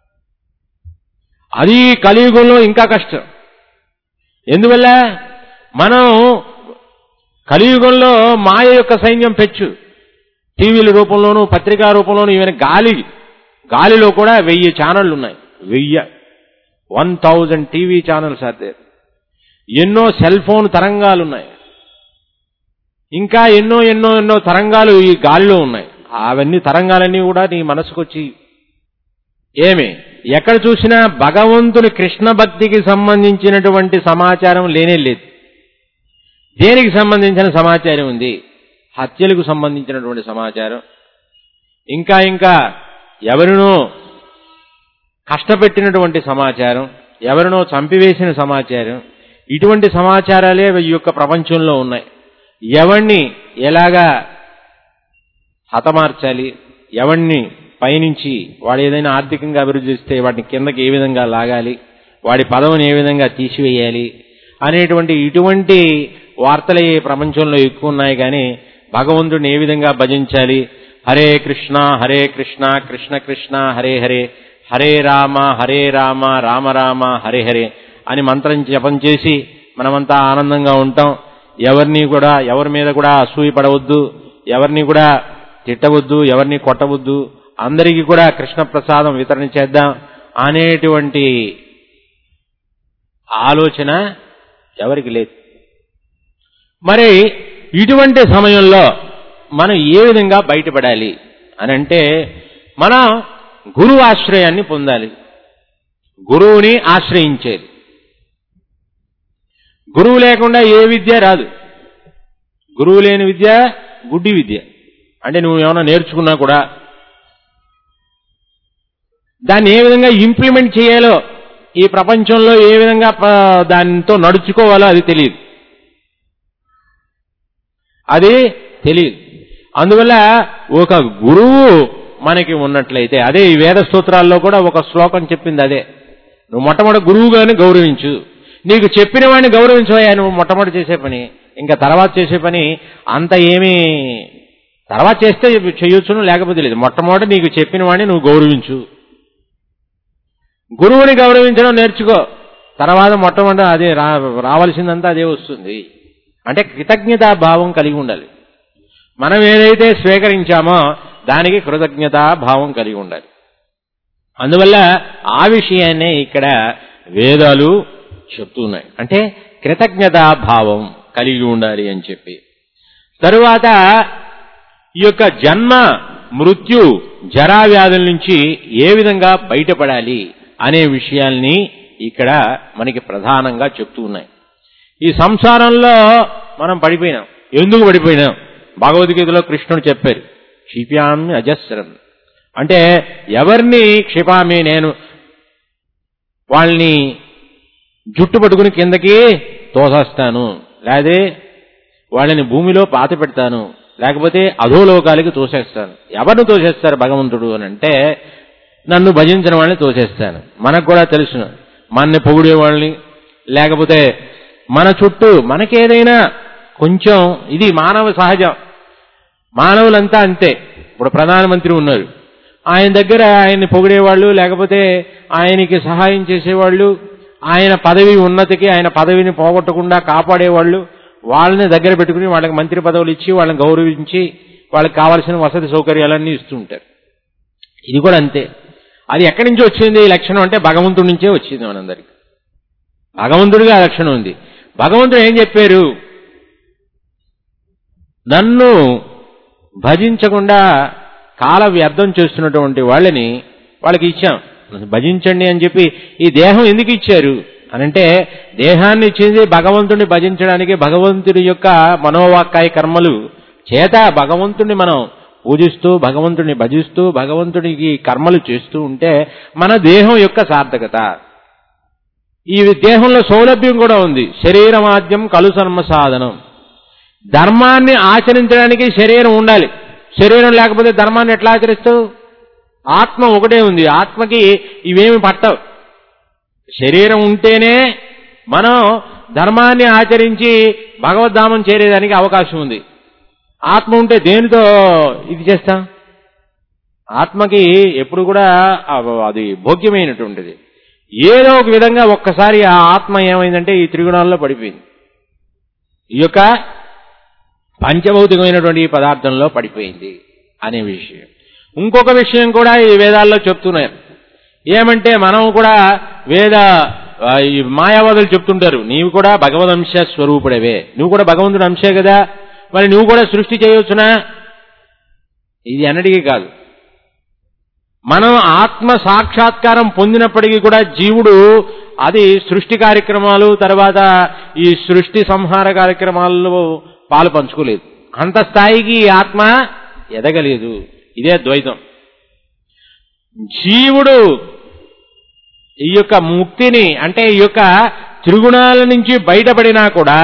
అది కలియుగంలో ఇంకా కష్టం. ఎందువల్ల మనం కలియుగంలో మాయ యొక్క సైన్యం పెచ్చు, టీవీల రూపంలోనూ పత్రికా రూపంలోనూ ఈవెన్ గాలి గాలిలో కూడా వెయ్యి ఛానళ్లు ఉన్నాయి. వెయ్యి వన్ థౌజండ్ టీవీ ఛానల్స్ అయితే ఎన్నో సెల్ ఫోన్ తరంగాలు ఉన్నాయి, ఇంకా ఎన్నో ఎన్నో ఎన్నో తరంగాలు ఈ గాలిలో ఉన్నాయి. అవన్నీ తరంగాలన్నీ కూడా నీ మనసుకొచ్చి ఏమి ఎక్కడ చూసినా భగవంతుని కృష్ణ భక్తికి సంబంధించినటువంటి సమాచారం లేనే లేదు. దేనికి సంబంధించిన సమాచారం ఉంది? హత్యలకు సంబంధించినటువంటి సమాచారం, ఇంకా ఇంకా ఎవరినో కష్టపెట్టినటువంటి సమాచారం, ఎవరినో చంపివేసిన సమాచారం, ఇటువంటి సమాచారాలే ఈ యొక్క ప్రపంచంలో ఉన్నాయి. ఎవరిని ఎలాగా హతమార్చాలి, ఎవరిని పైనుంచి వాడు ఏదైనా ఆర్థికంగా అభివృద్ధి చేస్తే వాటిని కిందకి ఏ విధంగా లాగాలి, వాడి పదవిని ఏ విధంగా తీసివేయాలి అనేటువంటి ఇటువంటి వార్తలే ప్రపంచంలో ఎక్కువ ఉన్నాయి. కానీ భగవంతుడిని ఏ విధంగా భజించాలి, హరే కృష్ణ హరే కృష్ణ కృష్ణ కృష్ణ హరే హరే, హరే రామ హరే రామ రామ రామ హరే హరే అని మంత్రం జపం చేసి మనమంతా ఆనందంగా ఉంటాం. ఎవరిని కూడా ఎవరి మీద కూడా అసూయపడవద్దు, ఎవరిని కూడా తిట్టవద్దు, ఎవరిని కొట్టవద్దు, అందరికీ కూడా కృష్ణ ప్రసాదం వితరణ చేద్దాం అనేటువంటి ఆలోచన ఎవరికి లేదు. మరి ఇటువంటి సమయంలో మనం ఏ విధంగా బయటపడాలి అని అంటే మనం గురువు ఆశ్రయాన్ని పొందాలి, గురువుని ఆశ్రయించేది. గురువు లేకుండా ఏ విద్య రాదు. గురువు లేని విద్య గుడ్డి విద్య. అంటే నువ్వు ఏమైనా నేర్చుకున్నా కూడా దాన్ని ఏ విధంగా ఇంప్లిమెంట్ చేయాలో, ఈ ప్రపంచంలో ఏ విధంగా దానితో నడుచుకోవాలో అది తెలియదు, అది తెలియదు. అందువల్ల ఒక గురువు మనకి ఉన్నట్లయితే, అదే ఈ వేద స్తోత్రాల్లో కూడా ఒక శ్లోకం చెప్పింది అదే, నువ్వు మొట్టమొదటి గురువుగానే గౌరవించు. నీకు చెప్పిన వాడిని గౌరవించవయ్యా నువ్వు మొట్టమొదటి చేసే పని. ఇంకా తర్వాత చేసే పని అంత ఏమీ తర్వాత చేస్తే చేయొచ్చును, లేకపోతే లేదు. మొట్టమొదటి నీకు చెప్పిన వాడిని నువ్వు గౌరవించు. గురువుని గౌరవించడం నేర్చుకో, తర్వాత మొట్టమొదటి అదే రా రావాల్సిందంతా అదే వస్తుంది. అంటే కృతజ్ఞతా భావం కలిగి ఉండాలి. మనం ఏదైతే స్వీకరించామో దానికి కృతజ్ఞతా భావం కలిగి ఉండాలి. అందువల్ల ఆ విషయాన్నే ఇక్కడ వేదాలు చెప్తున్నాయి. అంటే కృతజ్ఞతా భావం కలిగి ఉండాలి అని చెప్పి. తరువాత ఈ యొక్క జన్మ మృత్యు జరా వ్యాధుల నుంచి ఏ విధంగా బయటపడాలి అనే విషయాల్ని ఇక్కడ మనకి ప్రధానంగా చెప్తూ ఉన్నాయి. ఈ సంసారంలో మనం పడిపోయినాం. ఎందుకు పడిపోయినాం? భగవద్గీతలో కృష్ణుడు చెప్పారు, క్షిపామి అజస్రం. అంటే ఎవరిని క్షిపామి, నేను వాళ్ళని జుట్టు పట్టుకుని కిందకి తోసేస్తాను, లేదే వాళ్ళని భూమిలో పాత పెడతాను, లేకపోతే అధోలోకాలకి తోసేస్తాను. ఎవరిని తోసేస్తారు భగవంతుడు అని అంటే నన్ను భజించిన వాళ్ళని తోసేస్తాను. మనకు కూడా తెలుసును, మనని పొగిడే వాళ్ళని, లేకపోతే మన చుట్టూ మనకేదైనా కొంచెం, ఇది మానవ సహజం, మానవులంతా అంతే. ఇప్పుడు ప్రధానమంత్రి ఉన్నారు, ఆయన దగ్గర ఆయన్ని పొగిడేవాళ్ళు, లేకపోతే ఆయనకి సహాయం చేసేవాళ్ళు, ఆయన పదవి ఉన్నతికి ఆయన పదవిని పోగొట్టకుండా కాపాడేవాళ్ళు, వాళ్ళని దగ్గర పెట్టుకుని వాళ్ళకి మంత్రి పదవులు ఇచ్చి వాళ్ళని గౌరవించి వాళ్ళకి కావాల్సిన వసతి సౌకర్యాలన్నీ ఇస్తూ ఉంటారు. ఇది కూడా అంతే. అది ఎక్కడి నుంచి వచ్చింది ఈ లక్షణం అంటే భగవంతుడి నుంచే వచ్చింది. మనందరికి భగవంతుడిగా ఆ లక్షణం ఉంది. భగవంతుడు ఏం చెప్పారు? నన్ను భజించకుండా కాల వ్యర్థం చేస్తున్నటువంటి వాళ్ళని వాళ్ళకి ఇచ్చాం, భజించండి అని చెప్పి. ఈ దేహం ఎందుకు ఇచ్చారు అనంటే దేహాన్ని ఇచ్చింది భగవంతుడిని భజించడానికి, భగవంతుడి యొక్క మనోవాక్కాయ కర్మలు చేత భగవంతుడిని మనం పూజిస్తూ భగవంతుడిని భజిస్తూ భగవంతుడికి కర్మలు చేస్తూ ఉంటే మన దేహం యొక్క సార్థకత. ఈ దేహంలో సౌలభ్యం కూడా ఉంది. శరీరమాద్యం కలు సర్మ సాధనం. ధర్మాన్ని ఆచరించడానికి శరీరం ఉండాలి. శరీరం లేకపోతే ధర్మాన్ని ఎట్లా ఆచరిస్తావు? ఆత్మ ఒకటే ఉంది, ఆత్మకి ఇవేమి పట్టవు. శరీరం ఉంటేనే మనం ధర్మాన్ని ఆచరించి భగవద్ధామం చేరేదానికి అవకాశం ఉంది. ఆత్మ ఉంటే దేనితో ఇది చేస్తాం? ఆత్మకి ఎప్పుడు కూడా అది భోగ్యమైనటువంటిది. ఏదో ఒక విధంగా ఒక్కసారి ఆ ఆత్మ ఏమైందంటే ఈ త్రిగుణాల్లో పడిపోయింది, ఈ యొక్క పంచభౌతికమైనటువంటి ఈ పదార్థంలో పడిపోయింది అనే విషయం. ఇంకొక విషయం కూడా ఈ వేదాల్లో చెప్తున్నారు. ఏమంటే మనం కూడా వేద ఈ మాయావాదులు చెప్తుంటారు, నీవు కూడా భగవదంశ స్వరూపుడవే, నువ్వు కూడా భగవంతుడి అంశే కదా, మరి నువ్వు కూడా సృష్టి చేయవచ్చునా? ఇది అన్నటికీ కాదు. మనం ఆత్మ సాక్షాత్కారం పొందినప్పటికీ కూడా జీవుడు అది సృష్టి కార్యక్రమాలు తర్వాత ఈ సృష్టి సంహార కార్యక్రమాల్లో పాలు పంచుకోలేదు. అంత స్థాయికి ఆత్మ ఎదగలేదు. ఇదే ద్వైతం. జీవుడు ఈ యొక్క ముక్తిని అంటే ఈ యొక్క త్రిగుణాల నుంచి బయటపడినా కూడా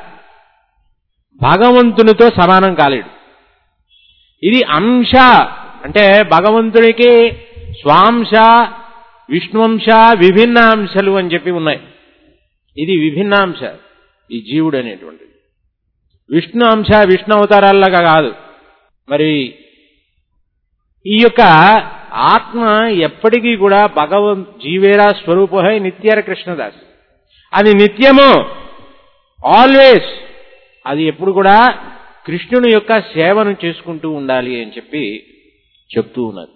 భగవంతునితో సమానం కాలేడు. ఇది అంశ అంటే భగవంతుడికి స్వాంశ విష్ణువంశ విభిన్నాంశలు అని చెప్పి ఉన్నాయి. ఇది విభిన్నాంశ ఈ జీవుడు అనేటువంటిది. విష్ణు అంశ విష్ణు అవతారాల్లాగా కాదు. మరి ఈ యొక్క ఆత్మ ఎప్పటికీ కూడా భగవన్ జీవేరా స్వరూపహై నిత్యర కృష్ణదాస్, అది నిత్యము ఆల్వేస్ అది ఎప్పుడు కూడా కృష్ణుని యొక్క సేవను చేసుకుంటూ ఉండాలి అని చెప్పి చెప్తూ ఉన్నారు.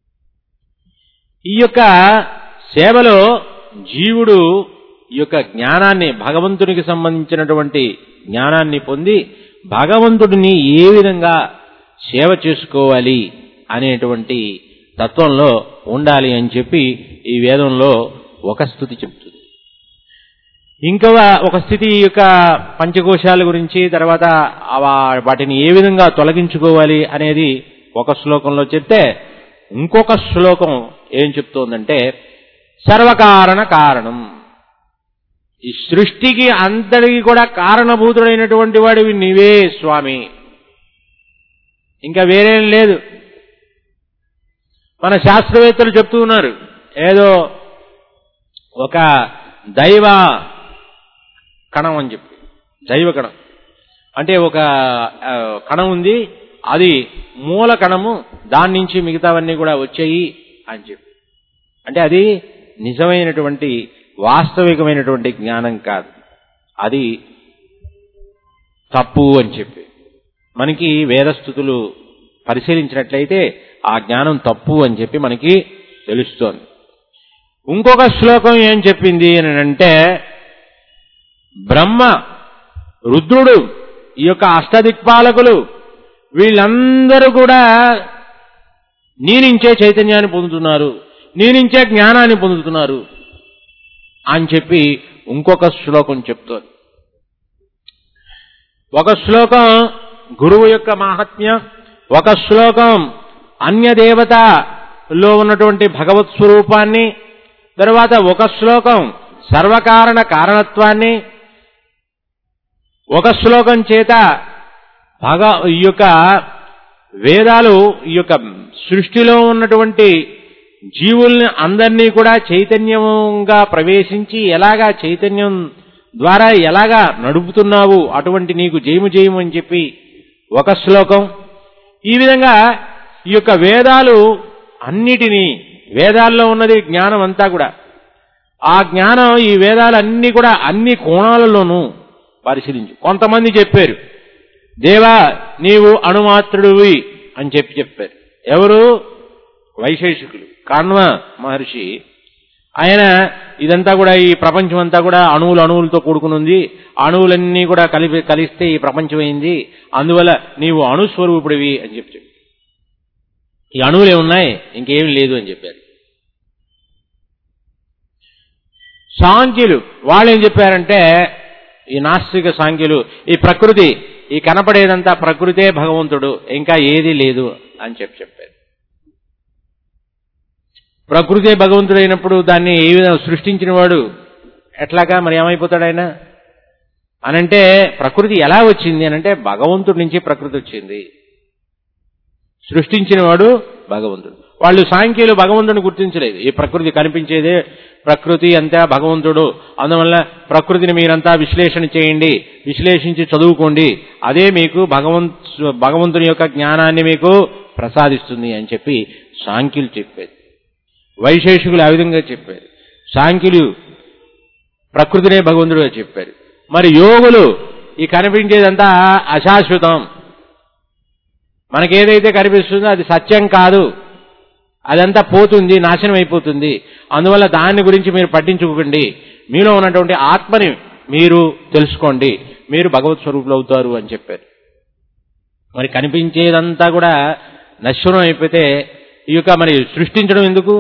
ఈ యొక్క సేవలో జీవుడు ఈ యొక్క జ్ఞానాన్ని భగవంతునికి సంబంధించినటువంటి జ్ఞానాన్ని పొంది భగవంతుడిని ఏ విధంగా సేవ చేసుకోవాలి అనేటువంటి తత్వంలో ఉండాలి అని చెప్పి ఈ వేదంలో ఒక స్థుతి చెప్తుంది. ఇంకా ఒక స్థితి యొక్క పంచకోశాల గురించి తర్వాత వాటిని ఏ విధంగా తొలగించుకోవాలి అనేది ఒక శ్లోకంలో చెప్తే, ఇంకొక శ్లోకం ఏం చెప్తోందంటే సర్వకారణ కారణం, ఈ సృష్టికి అంతటికి కూడా కారణభూతుడైనటువంటి వాడివి నీవే స్వామి, ఇంకా వేరేం లేదు. మన శాస్త్రవేత్తలు చెప్తూ ఉన్నారు, ఏదో ఒక దైవ కణం అని చెప్పి, దైవ కణం అంటే ఒక కణం ఉంది, అది మూల కణము, దాని నుంచి మిగతావన్నీ కూడా వచ్చాయి అని చెప్పి. అంటే అది నిజమైనటువంటి వాస్తవికమైనటువంటి జ్ఞానం కాదు, అది తప్పు అని చెప్పి మనకి వేదస్థుతులు పరిశీలించినట్లయితే ఆ జ్ఞానం తప్పు అని చెప్పి మనకి తెలుస్తోంది. ఇంకొక శ్లోకం ఏం చెప్పింది అని అంటే, బ్రహ్మ రుద్రుడు ఈ యొక్క అష్టదిక్పాలకులు వీళ్ళందరూ కూడా నీ నుంచే చైతన్యాన్ని పొందుతున్నారు, నీ నుంచే జ్ఞానాన్ని పొందుతున్నారు అని చెప్పి ఇంకొక శ్లోకం చెప్తోంది. ఒక శ్లోకం గురువు యొక్క మహాత్మ్యం, ఒక శ్లోకం అన్యదేవతలో ఉన్నటువంటి భగవత్ స్వరూపాన్ని, తర్వాత ఒక శ్లోకం సర్వకారణ కారణత్వాన్ని, ఒక శ్లోకం చేత భగ ఈ యొక్క వేదాలు ఈ యొక్క సృష్టిలో ఉన్నటువంటి జీవుల్ని అందరినీ కూడా చైతన్యంగా ప్రవేశించి ఎలాగా చైతన్యం ద్వారా ఎలాగా నడుపుతున్నావు అటువంటి నీకు జయము జయము అని చెప్పి ఒక శ్లోకం. ఈ విధంగా ఈ యొక్క వేదాలు అన్నిటినీ, వేదాల్లో ఉన్నది జ్ఞానం అంతా కూడా, ఆ జ్ఞానం ఈ వేదాలన్నీ కూడా అన్ని కోణాలలోనూ పరిశీలించు. కొంతమంది చెప్పారు దేవా నీవు అణుమాత్రుడివి అని చెప్పి చెప్పారు. ఎవరు? వైశేషికులు. కణ్వ మహర్షి ఆయన ఇదంతా కూడా ఈ ప్రపంచం అంతా కూడా అణువులు అణువులతో కూడుకుని ఉంది, అణువులన్నీ కూడా కలిపి కలిస్తే ఈ ప్రపంచం అయింది, అందువల్ల నీవు అణుస్వరూపుడివి అని చెప్పి, ఈ అణువులే ఉన్నాయి ఇంకేమీ లేదు అని చెప్పారు. సాంఖ్యులు వాళ్ళు ఏం చెప్పారంటే, ఈ నాస్తిక సాంఖ్యులు ఈ ప్రకృతి, ఈ కనపడేదంతా ప్రకృతే భగవంతుడు, ఇంకా ఏదీ లేదు అని చెప్పి చెప్పారు. ప్రకృతే భగవంతుడు అయినప్పుడు దాన్ని ఏ విధంగా సృష్టించిన వాడు ఎట్లాగా మరి ఏమైపోతాడు ఆయన అనంటే, ప్రకృతి ఎలా వచ్చింది అనంటే భగవంతుడి నుంచి ప్రకృతి వచ్చింది, సృష్టించిన వాడు భగవంతుడు. వాళ్ళు సాంఖ్యులు భగవంతుడిని గుర్తించలేదు. ఈ ప్రకృతి కనిపించేదే ప్రకృతి అంతా భగవంతుడు, అందువల్ల ప్రకృతిని మీరంతా విశ్లేషణ చేయండి, విశ్లేషించి చదువుకోండి, అదే మీకు భగవంతు భగవంతుని యొక్క జ్ఞానాన్ని మీకు ప్రసాదిస్తుంది అని చెప్పి సాంఖ్యులు చెప్పారు. వైశేషికులు ఆ విధంగా చెప్పారు. సాంఖ్యులు ప్రకృతినే భగవంతుడుగా చెప్పారు. మరి యోగులు ఈ కనిపించేదంతా అశాశ్వతం, మనకేదైతే కనిపిస్తుందో అది సత్యం కాదు, అదంతా పోతుంది, నాశనం అయిపోతుంది, అందువల్ల దాని గురించి మీరు పట్టించుకోకండి, మీలో ఉన్నటువంటి ఆత్మని మీరు తెలుసుకోండి, మీరు భగవత్ స్వరూపులు అవుతారు అని చెప్పారు. మరి కనిపించేదంతా కూడా నశ్వరం అయిపోతే ఈ యొక్క మరి సృష్టించడం ఎందుకు?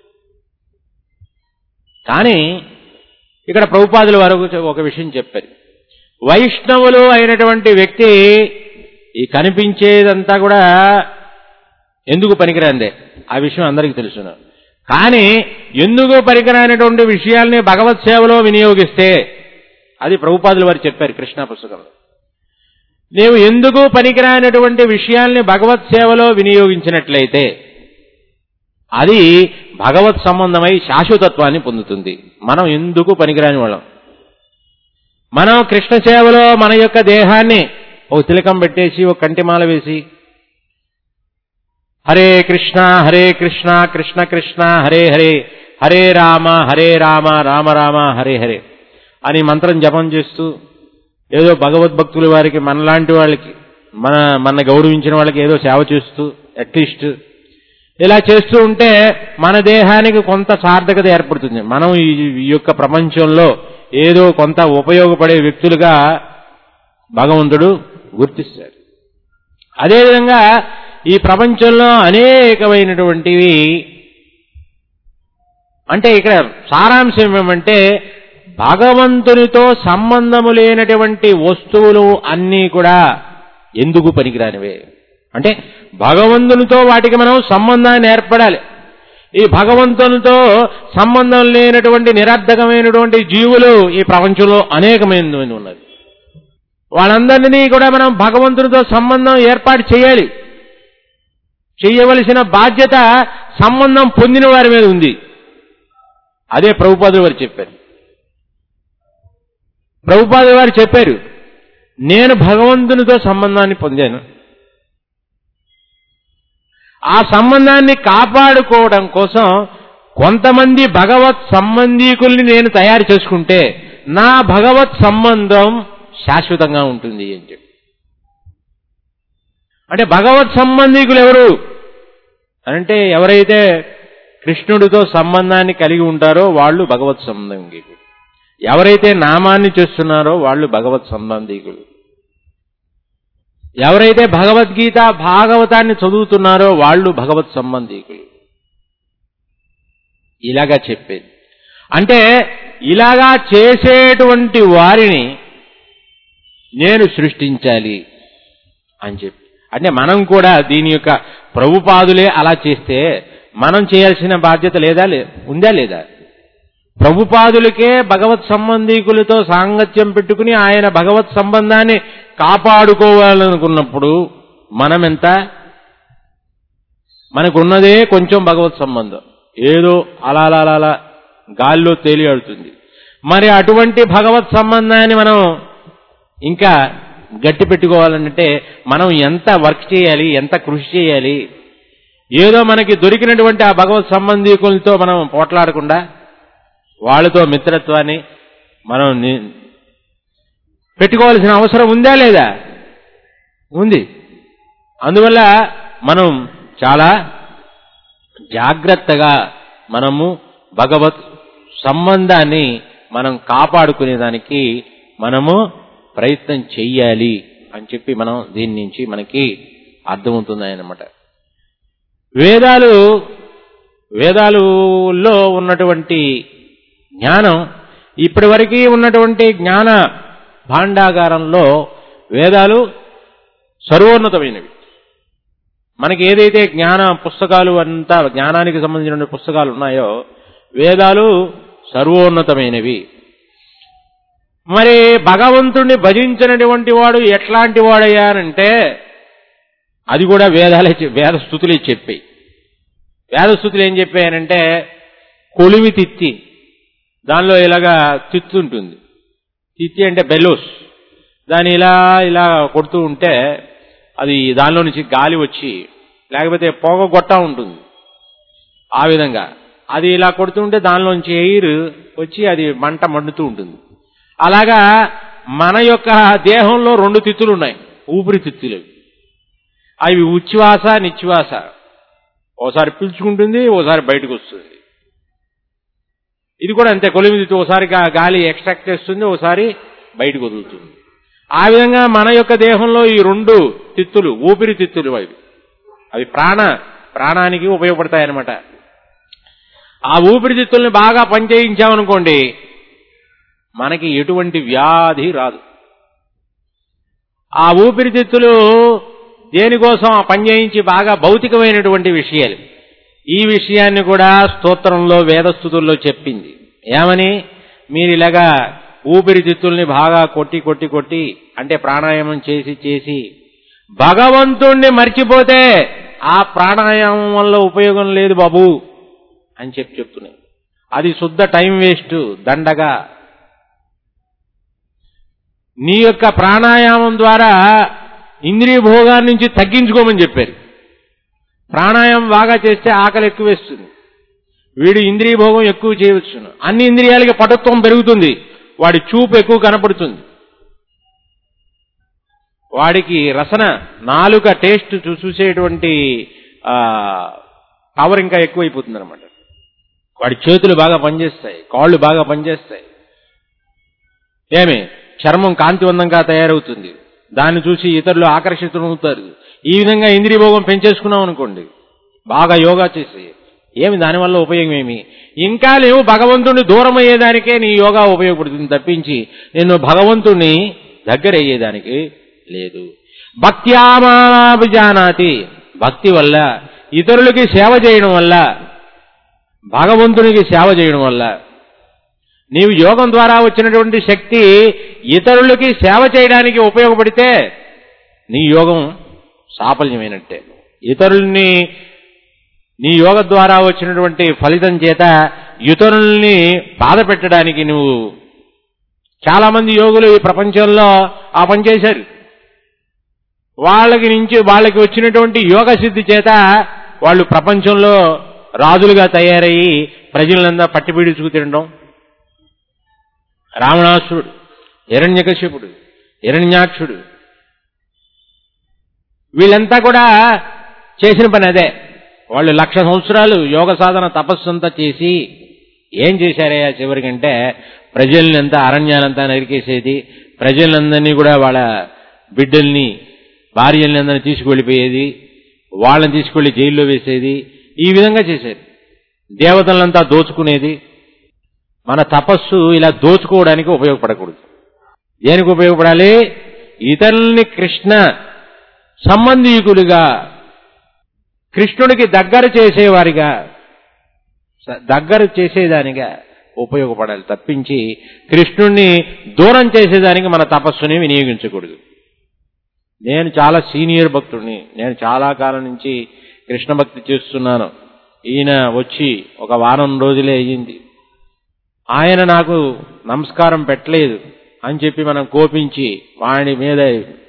కానీ ఇక్కడ ప్రభుపాదుల వారు ఒక విషయం చెప్పారు. వైష్ణవులు అయినటువంటి వ్యక్తి ఈ కనిపించేదంతా కూడా ఎందుకు పనికిరాందే, ఆ విషయం అందరికీ తెలుసును. కానీ ఎందుకు పనికిరానటువంటి విషయాల్ని భగవత్ సేవలో వినియోగిస్తే, అది ప్రభుపాదుల వారు చెప్పారు కృష్ణ పుస్తకంలో. నీవు ఎందుకు పనికిరానటువంటి విషయాల్ని భగవత్ సేవలో వినియోగించినట్లయితే అది భగవత్ సంబంధమై శాశ్వతత్వాన్ని పొందుతుంది. మనం ఎందుకు పనికిరాని వాళ్ళం, మనం కృష్ణ సేవలో మన యొక్క దేహాన్ని ఒక తిలకం పెట్టేసి ఒక కంటిమాల వేసి హరే కృష్ణ హరే కృష్ణ కృష్ణ కృష్ణ హరే హరే హరే రామ హరే రామ రామ రామ హరే హరే అని మంత్రం జపం చేస్తూ ఏదో భగవద్భక్తుల వారికి, మనలాంటి వాళ్ళకి, మన మన గౌరవించిన వాళ్ళకి ఏదో సేవ చేస్తూ అట్లీస్ట్ ఇలా చేస్తూ ఉంటే మన దేహానికి కొంత సార్థకత ఏర్పడుతుంది. మనం ఈ యొక్క ప్రపంచంలో ఏదో కొంత ఉపయోగపడే వ్యక్తులుగా భగవంతుడు గుర్తిస్తాడు. అదేవిధంగా ఈ ప్రపంచంలో అనేకమైనటువంటివి, అంటే ఇక్కడ సారాంశం ఏమంటే భగవంతునితో సంబంధము లేనటువంటి వస్తువులు అన్నీ కూడా ఎందుకు పనికిరానివే. అంటే భగవంతునితో వాటికి మనం సంబంధాన్ని ఏర్పడాలి. ఈ భగవంతునితో సంబంధం లేనటువంటి నిరర్ధకమైనటువంటి జీవులు ఈ ప్రపంచంలో అనేకమైనవి ఉన్నది. వాళ్ళందరినీ కూడా మనం భగవంతునితో సంబంధం ఏర్పాటు చేయాలి. చేయవలసిన బాధ్యత సంబంధం పొందిన వారి మీద ఉంది. అదే ప్రభుపాదుల వారు చెప్పారు. ప్రభుపాదుల వారు చెప్పారు, నేను భగవంతునితో సంబంధాన్ని పొందాను, ఆ సంబంధాన్ని కాపాడుకోవడం కోసం కొంతమంది భగవత్ సంబంధీకుల్ని నేను తయారు చేసుకుంటే నా భగవత్ సంబంధం శాశ్వతంగా ఉంటుంది అని చెప్పి. అంటే భగవత్ సంబంధీకులు ఎవరు అంటే ఎవరైతే కృష్ణుడితో సంబంధాన్ని కలిగి ఉంటారో వాళ్ళు భగవత్ సంబంధీకులు, ఎవరైతే నామాన్ని చేస్తున్నారో వాళ్ళు భగవత్ సంబంధీకులు, ఎవరైతే భగవద్గీత భాగవతాన్ని చదువుతున్నారో వాళ్ళు భగవత్ సంబంధీకులు. ఇలాగా చెప్పేది. అంటే ఇలాగా చేసేటువంటి వారిని నేను సృష్టించాలి అని చెప్పి. అంటే మనం కూడా దీని యొక్క ప్రభుపాదులే అలా చేస్తే మనం చేయాల్సిన బాధ్యత లేదా ఉందా లేదా? ప్రభుపాదులకే భగవత్ సంబంధీకులతో సాంగత్యం పెట్టుకుని ఆయన భగవత్ సంబంధాన్ని కాపాడుకోవాలనుకున్నప్పుడు మనం ఎంత, మనకున్నదే కొంచెం భగవత్ సంబంధం, ఏదో అలా అలా అలా గాల్లో తేలియాడుతుంది. మరి అటువంటి భగవత్ సంబంధాన్ని మనం ఇంకా గట్టి పెట్టుకోవాలంటే మనం ఎంత వర్క్ చేయాలి, ఎంత కృషి చేయాలి. ఏదో మనకి దొరికినటువంటి ఆ భగవత్ సంబంధీకులతో మనం పోట్లాడకుండా వాళ్ళతో మిత్రత్వాన్ని మనం పెట్టుకోవాల్సిన అవసరం ఉందా లేదా? ఉంది. అందువల్ల మనం చాలా జాగ్రత్తగా మనము భగవత్ సంబంధాన్ని మనం కాపాడుకునేదానికి మనము ప్రయత్నం చెయ్యాలి అని చెప్పి మనం దీని నుంచి మనకి అర్థమవుతుందన్నమాట. వేదాలు వేదాలలో ఉన్నటువంటి జ్ఞానం ఇప్పటి వరకు ఉన్నటువంటి జ్ఞాన భాండాగారంలో వేదాలు సర్వోన్నతమైనవి. మనకి ఏదైతే జ్ఞాన పుస్తకాలు అంతా జ్ఞానానికి సంబంధించిన పుస్తకాలు ఉన్నాయో వేదాలు సర్వోన్నతమైనవి. మరి భగవంతుణ్ణి భజించినటువంటి వాడు ఎట్లాంటి వాడయ్యానంటే అది కూడా వేదాలే వేద స్థుతులే చెప్పాయి. వేద స్థుతులు ఏం చెప్పాయనంటే కొలిమి తిత్తి, దానిలో ఇలాగా తిత్తి ఉంటుంది. తిత్తి అంటే బెలోస్, దాన్ని ఇలా ఇలా కొడుతూ ఉంటే అది దానిలో నుంచి గాలి వచ్చి, లేకపోతే పొగ గొట్ట ఉంటుంది ఆ విధంగా అది ఇలా కొడుతుంటే దానిలోంచి ఎయిర్ వచ్చి అది మంట మండుతూ ఉంటుంది. అలాగా మన యొక్క దేహంలో రెండు తిత్తులు ఉన్నాయి, ఊపిరి తిత్తులు. అవి ఉచ్ఛ్వాస నిశ్వాస. ఓసారి పీల్చుకుంటుంది, ఓసారి బయటకు వస్తుంది. ఇది కూడా అంతే, కొలిమి తిత్తు ఓసారి గాలి ఎక్స్ట్రాక్ట్ చేస్తుంది, ఓసారి బయటకు వదులుతుంది. ఆ విధంగా మన యొక్క దేహంలో ఈ రెండు తిత్తులు ఊపిరి తిత్తులు అవి అవి ప్రాణ ప్రాణానికి ఉపయోగపడతాయన్నమాట. ఆ ఊపిరితిత్తుల్ని బాగా పనిచేయించామనుకోండి మనకి ఎటువంటి వ్యాధి రాదు. ఆ ఊపిరితిత్తులు దేనికోసం ఆ పనిచేయించి బాగా భౌతికమైనటువంటి విషయాలు. ఈ విషయాన్ని కూడా స్తోత్రంలో వేదస్థుతుల్లో చెప్పింది. ఏమని? మీరు ఇలాగా ఊపిరితిత్తుల్ని బాగా కొట్టి కొట్టి కొట్టి అంటే ప్రాణాయామం చేసి చేసి భగవంతుణ్ణి మర్చిపోతే ఆ ప్రాణాయామం వల్ల ఉపయోగం లేదు బాబు అని చెప్పి చెప్తున్నాయి. అది శుద్ధ టైం వేస్ట్, దండగా. నీ యొక్క ప్రాణాయామం ద్వారా ఇంద్రియ భోగాన్ని నుంచి తగ్గించుకోమని చెప్పారు. ప్రాణాయామం బాగా చేస్తే ఆకలి ఎక్కువ వేస్తుంది, వీడు ఇంద్రియ భోగం ఎక్కువ చేయవచ్చును, అన్ని ఇంద్రియాలకి పటుత్వం పెరుగుతుంది, వాడి చూపు ఎక్కువ కనపడుతుంది, వాడికి రసన నాలుక టేస్ట్ చూసేటువంటి పవర్ ఇంకా ఎక్కువైపోతుంది అనమాట. వాడి చేతులు బాగా పనిచేస్తాయి, కాళ్ళు బాగా పనిచేస్తాయి. ఏమి చర్మం కాంతివంతంగా తయారవుతుంది, దాన్ని చూసి ఇతరులు ఆకర్షితులవుతారు. ఈ విధంగా ఇంద్రియ భోగం పెంచేసుకున్నాం అనుకోండి బాగా యోగా చేసి, ఏమి దానివల్ల ఉపయోగం ఏమి? ఇంకా లేవు భగవంతుడిని దూరం అయ్యేదానికే నీ యోగా ఉపయోగపడుతుంది తప్పించి నేను భగవంతుడిని దగ్గర అయ్యేదానికి లేదు. భక్త్యామాభిజానాతి, భక్తి వల్ల ఇతరులకి సేవ చేయడం వల్ల, భగవంతునికి సేవ చేయడం వల్ల నీవు యోగం ద్వారా వచ్చినటువంటి శక్తి ఇతరులకి సేవ చేయడానికి ఉపయోగపడితే నీ యోగం సాఫల్యమైనట్టే. ఇతరుల్ని నీ యోగ ద్వారా వచ్చినటువంటి ఫలితం చేత ఇతరుల్ని బాధ పెట్టడానికి నువ్వు, చాలా మంది యోగులు ఈ ప్రపంచంలో ఆ పని చేశారు. వాళ్ళకి నుంచి వాళ్ళకి వచ్చినటువంటి యోగ సిద్ధి చేత వాళ్ళు ప్రపంచంలో రాజులుగా తయారయ్యి ప్రజలంతా పట్టిపీడించుకు తినడం. రావణాసురుడు, హిరణ్యకశిపుడు, హిరణ్యాక్షుడు వీళ్ళంతా కూడా చేసిన పని అదే. వాళ్ళు లక్ష సంవత్సరాలు యోగ సాధన తపస్సు అంతా చేసి ఏం చేశారయ్యా చివరికంటే ప్రజల్ని అంతా అరణ్యాలంతా నరికేసేది, ప్రజలందరినీ కూడా వాళ్ళ బిడ్డల్ని భార్యల్ని అందరినీ తీసుకువెళ్ళిపోయేది, వాళ్ళని తీసుకెళ్లి జైల్లో వేసేది, ఈ విధంగా చేశారు. దేవతలంతా దోచుకునేది. మన తపస్సు ఇలా దోచుకోవడానికి ఉపయోగపడకూడదు. దేనికి ఉపయోగపడాలి? ఇతరుల్ని కృష్ణ సంబంధీకులుగా, కృష్ణుడికి దగ్గర చేసేవారిగా, దగ్గర చేసేదానిగా ఉపయోగపడాలి తప్పించి కృష్ణుణ్ణి దూరం చేసేదానికి మన తపస్సుని వినియోగించకూడదు. నేను చాలా సీనియర్ భక్తుడిని, నేను చాలా కాలం నుంచి కృష్ణ భక్తి చేస్తున్నాను. ఈయన వచ్చి ఒక వారం రోజులే అయ్యింది, ఆయన నాకు నమస్కారం పెట్టలేదు అని చెప్పి మనం కోపించి వాడి మీద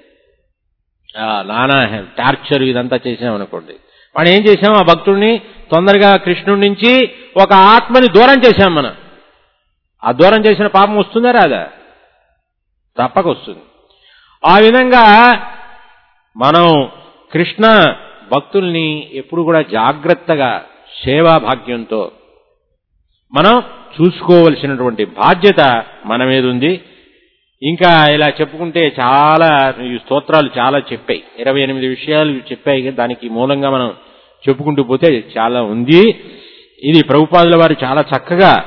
నానా టార్చర్ ఇదంతా చేసామనుకోండి, వాడు ఏం చేశాం? ఆ భక్తుడిని తొందరగా కృష్ణుడి నుంచి ఒక ఆత్మని దూరం చేశాం మనం. ఆ దూరం చేసిన పాపం వస్తుందా రాదా? తప్పక వస్తుంది. ఆ విధంగా మనం కృష్ణ భక్తుల్ని ఎప్పుడు కూడా జాగ్రత్తగా సేవా భాగ్యంతో మనం చూసుకోవలసినటువంటి బాధ్యత మన మీద ఉంది. ఇంకా ఇలా చెప్పుకుంటే చాలా ఈ స్తోత్రాలు చాలా చెప్పాయి, ఇరవై ఎనిమిది విషయాలు చెప్పాయి. దానికి మూలంగా మనం చెప్పుకుంటూ పోతే చాలా ఉంది. ఇది ప్రభుపాదుల వారు చాలా చక్కగా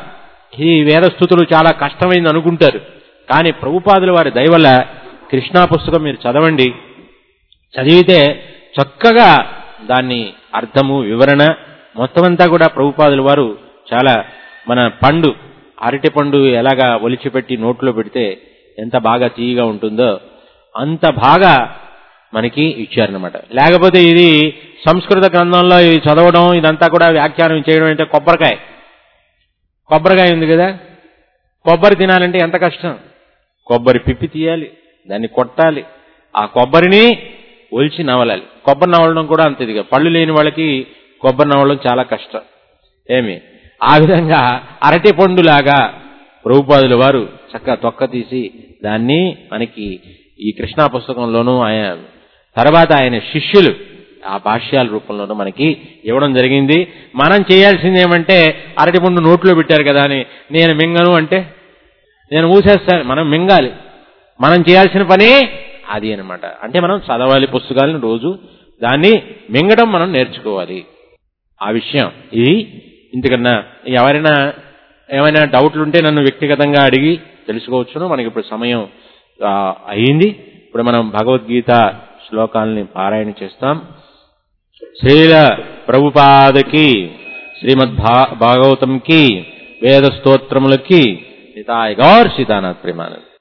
ఈ వేదస్థుతులు చాలా కష్టమైంది అనుకుంటారు. కానీ ప్రభుపాదుల వారి దయ వల్ల కృష్ణా పుస్తకం మీరు చదవండి. చదివితే చక్కగా దాన్ని అర్థము వివరణ మొత్తం అంతా కూడా ప్రభుపాదుల వారు చాలా మన పండు అరటి పండు ఎలాగా ఒలిచిపెట్టి నోట్లో పెడితే ఎంత బాగా తీయగా ఉంటుందో అంత బాగా మనకి ఇచ్చారనమాట. లేకపోతే ఇది సంస్కృత గ్రంథంలో ఇది చదవడం ఇదంతా కూడా వ్యాఖ్యానం చేయడం అంటే కొబ్బరికాయ కొబ్బరికాయ ఉంది కదా, కొబ్బరి తినాలంటే ఎంత కష్టం. కొబ్బరి పిప్పి తీయాలి, దాన్ని కొట్టాలి, ఆ కొబ్బరిని ఒలిచి నవలాలి. కొబ్బరి నవలడం కూడా అంత ఇదిగా పళ్ళు లేని వాళ్ళకి కొబ్బరి నవలడం చాలా కష్టం. ఏమి ఆ విధంగా అరటి పండులాగా ప్రభుపాదుల వారు చక్కగా తొక్క తీసి దాన్ని మనకి ఈ కృష్ణా పుస్తకంలోనూ ఆయన తర్వాత ఆయన శిష్యులు ఆ భాష్యాల రూపంలోనూ మనకి ఇవ్వడం జరిగింది. మనం చేయాల్సింది ఏమంటే అరటి పండు నోట్లో పెట్టారు కదా అని నేను మింగను అంటే నేను ఊసేస్తాను. మనం మింగాలి. మనం చేయాల్సిన పని అది అనమాట. అంటే మనం చదవాలి పుస్తకాలను రోజు, దాన్ని మింగడం మనం నేర్చుకోవాలి. ఆ విషయం ఇది. ఇంతకన్నా ఎవరైనా ఏమైనా డౌట్లు ఉంటే నన్ను వ్యక్తిగతంగా అడిగి తెలుసుకోవచ్చును. మనకి ఇప్పుడు సమయం అయింది. ఇప్పుడు మనం భగవద్గీత శ్లోకాలని పారాయణ చేస్తాం. శ్రీల ప్రభుపాదకి శ్రీమద్ భాగవతంకి వేద స్తోత్రములకి నితాయ గౌర్ సీతానాథ్ ప్రేమానంద.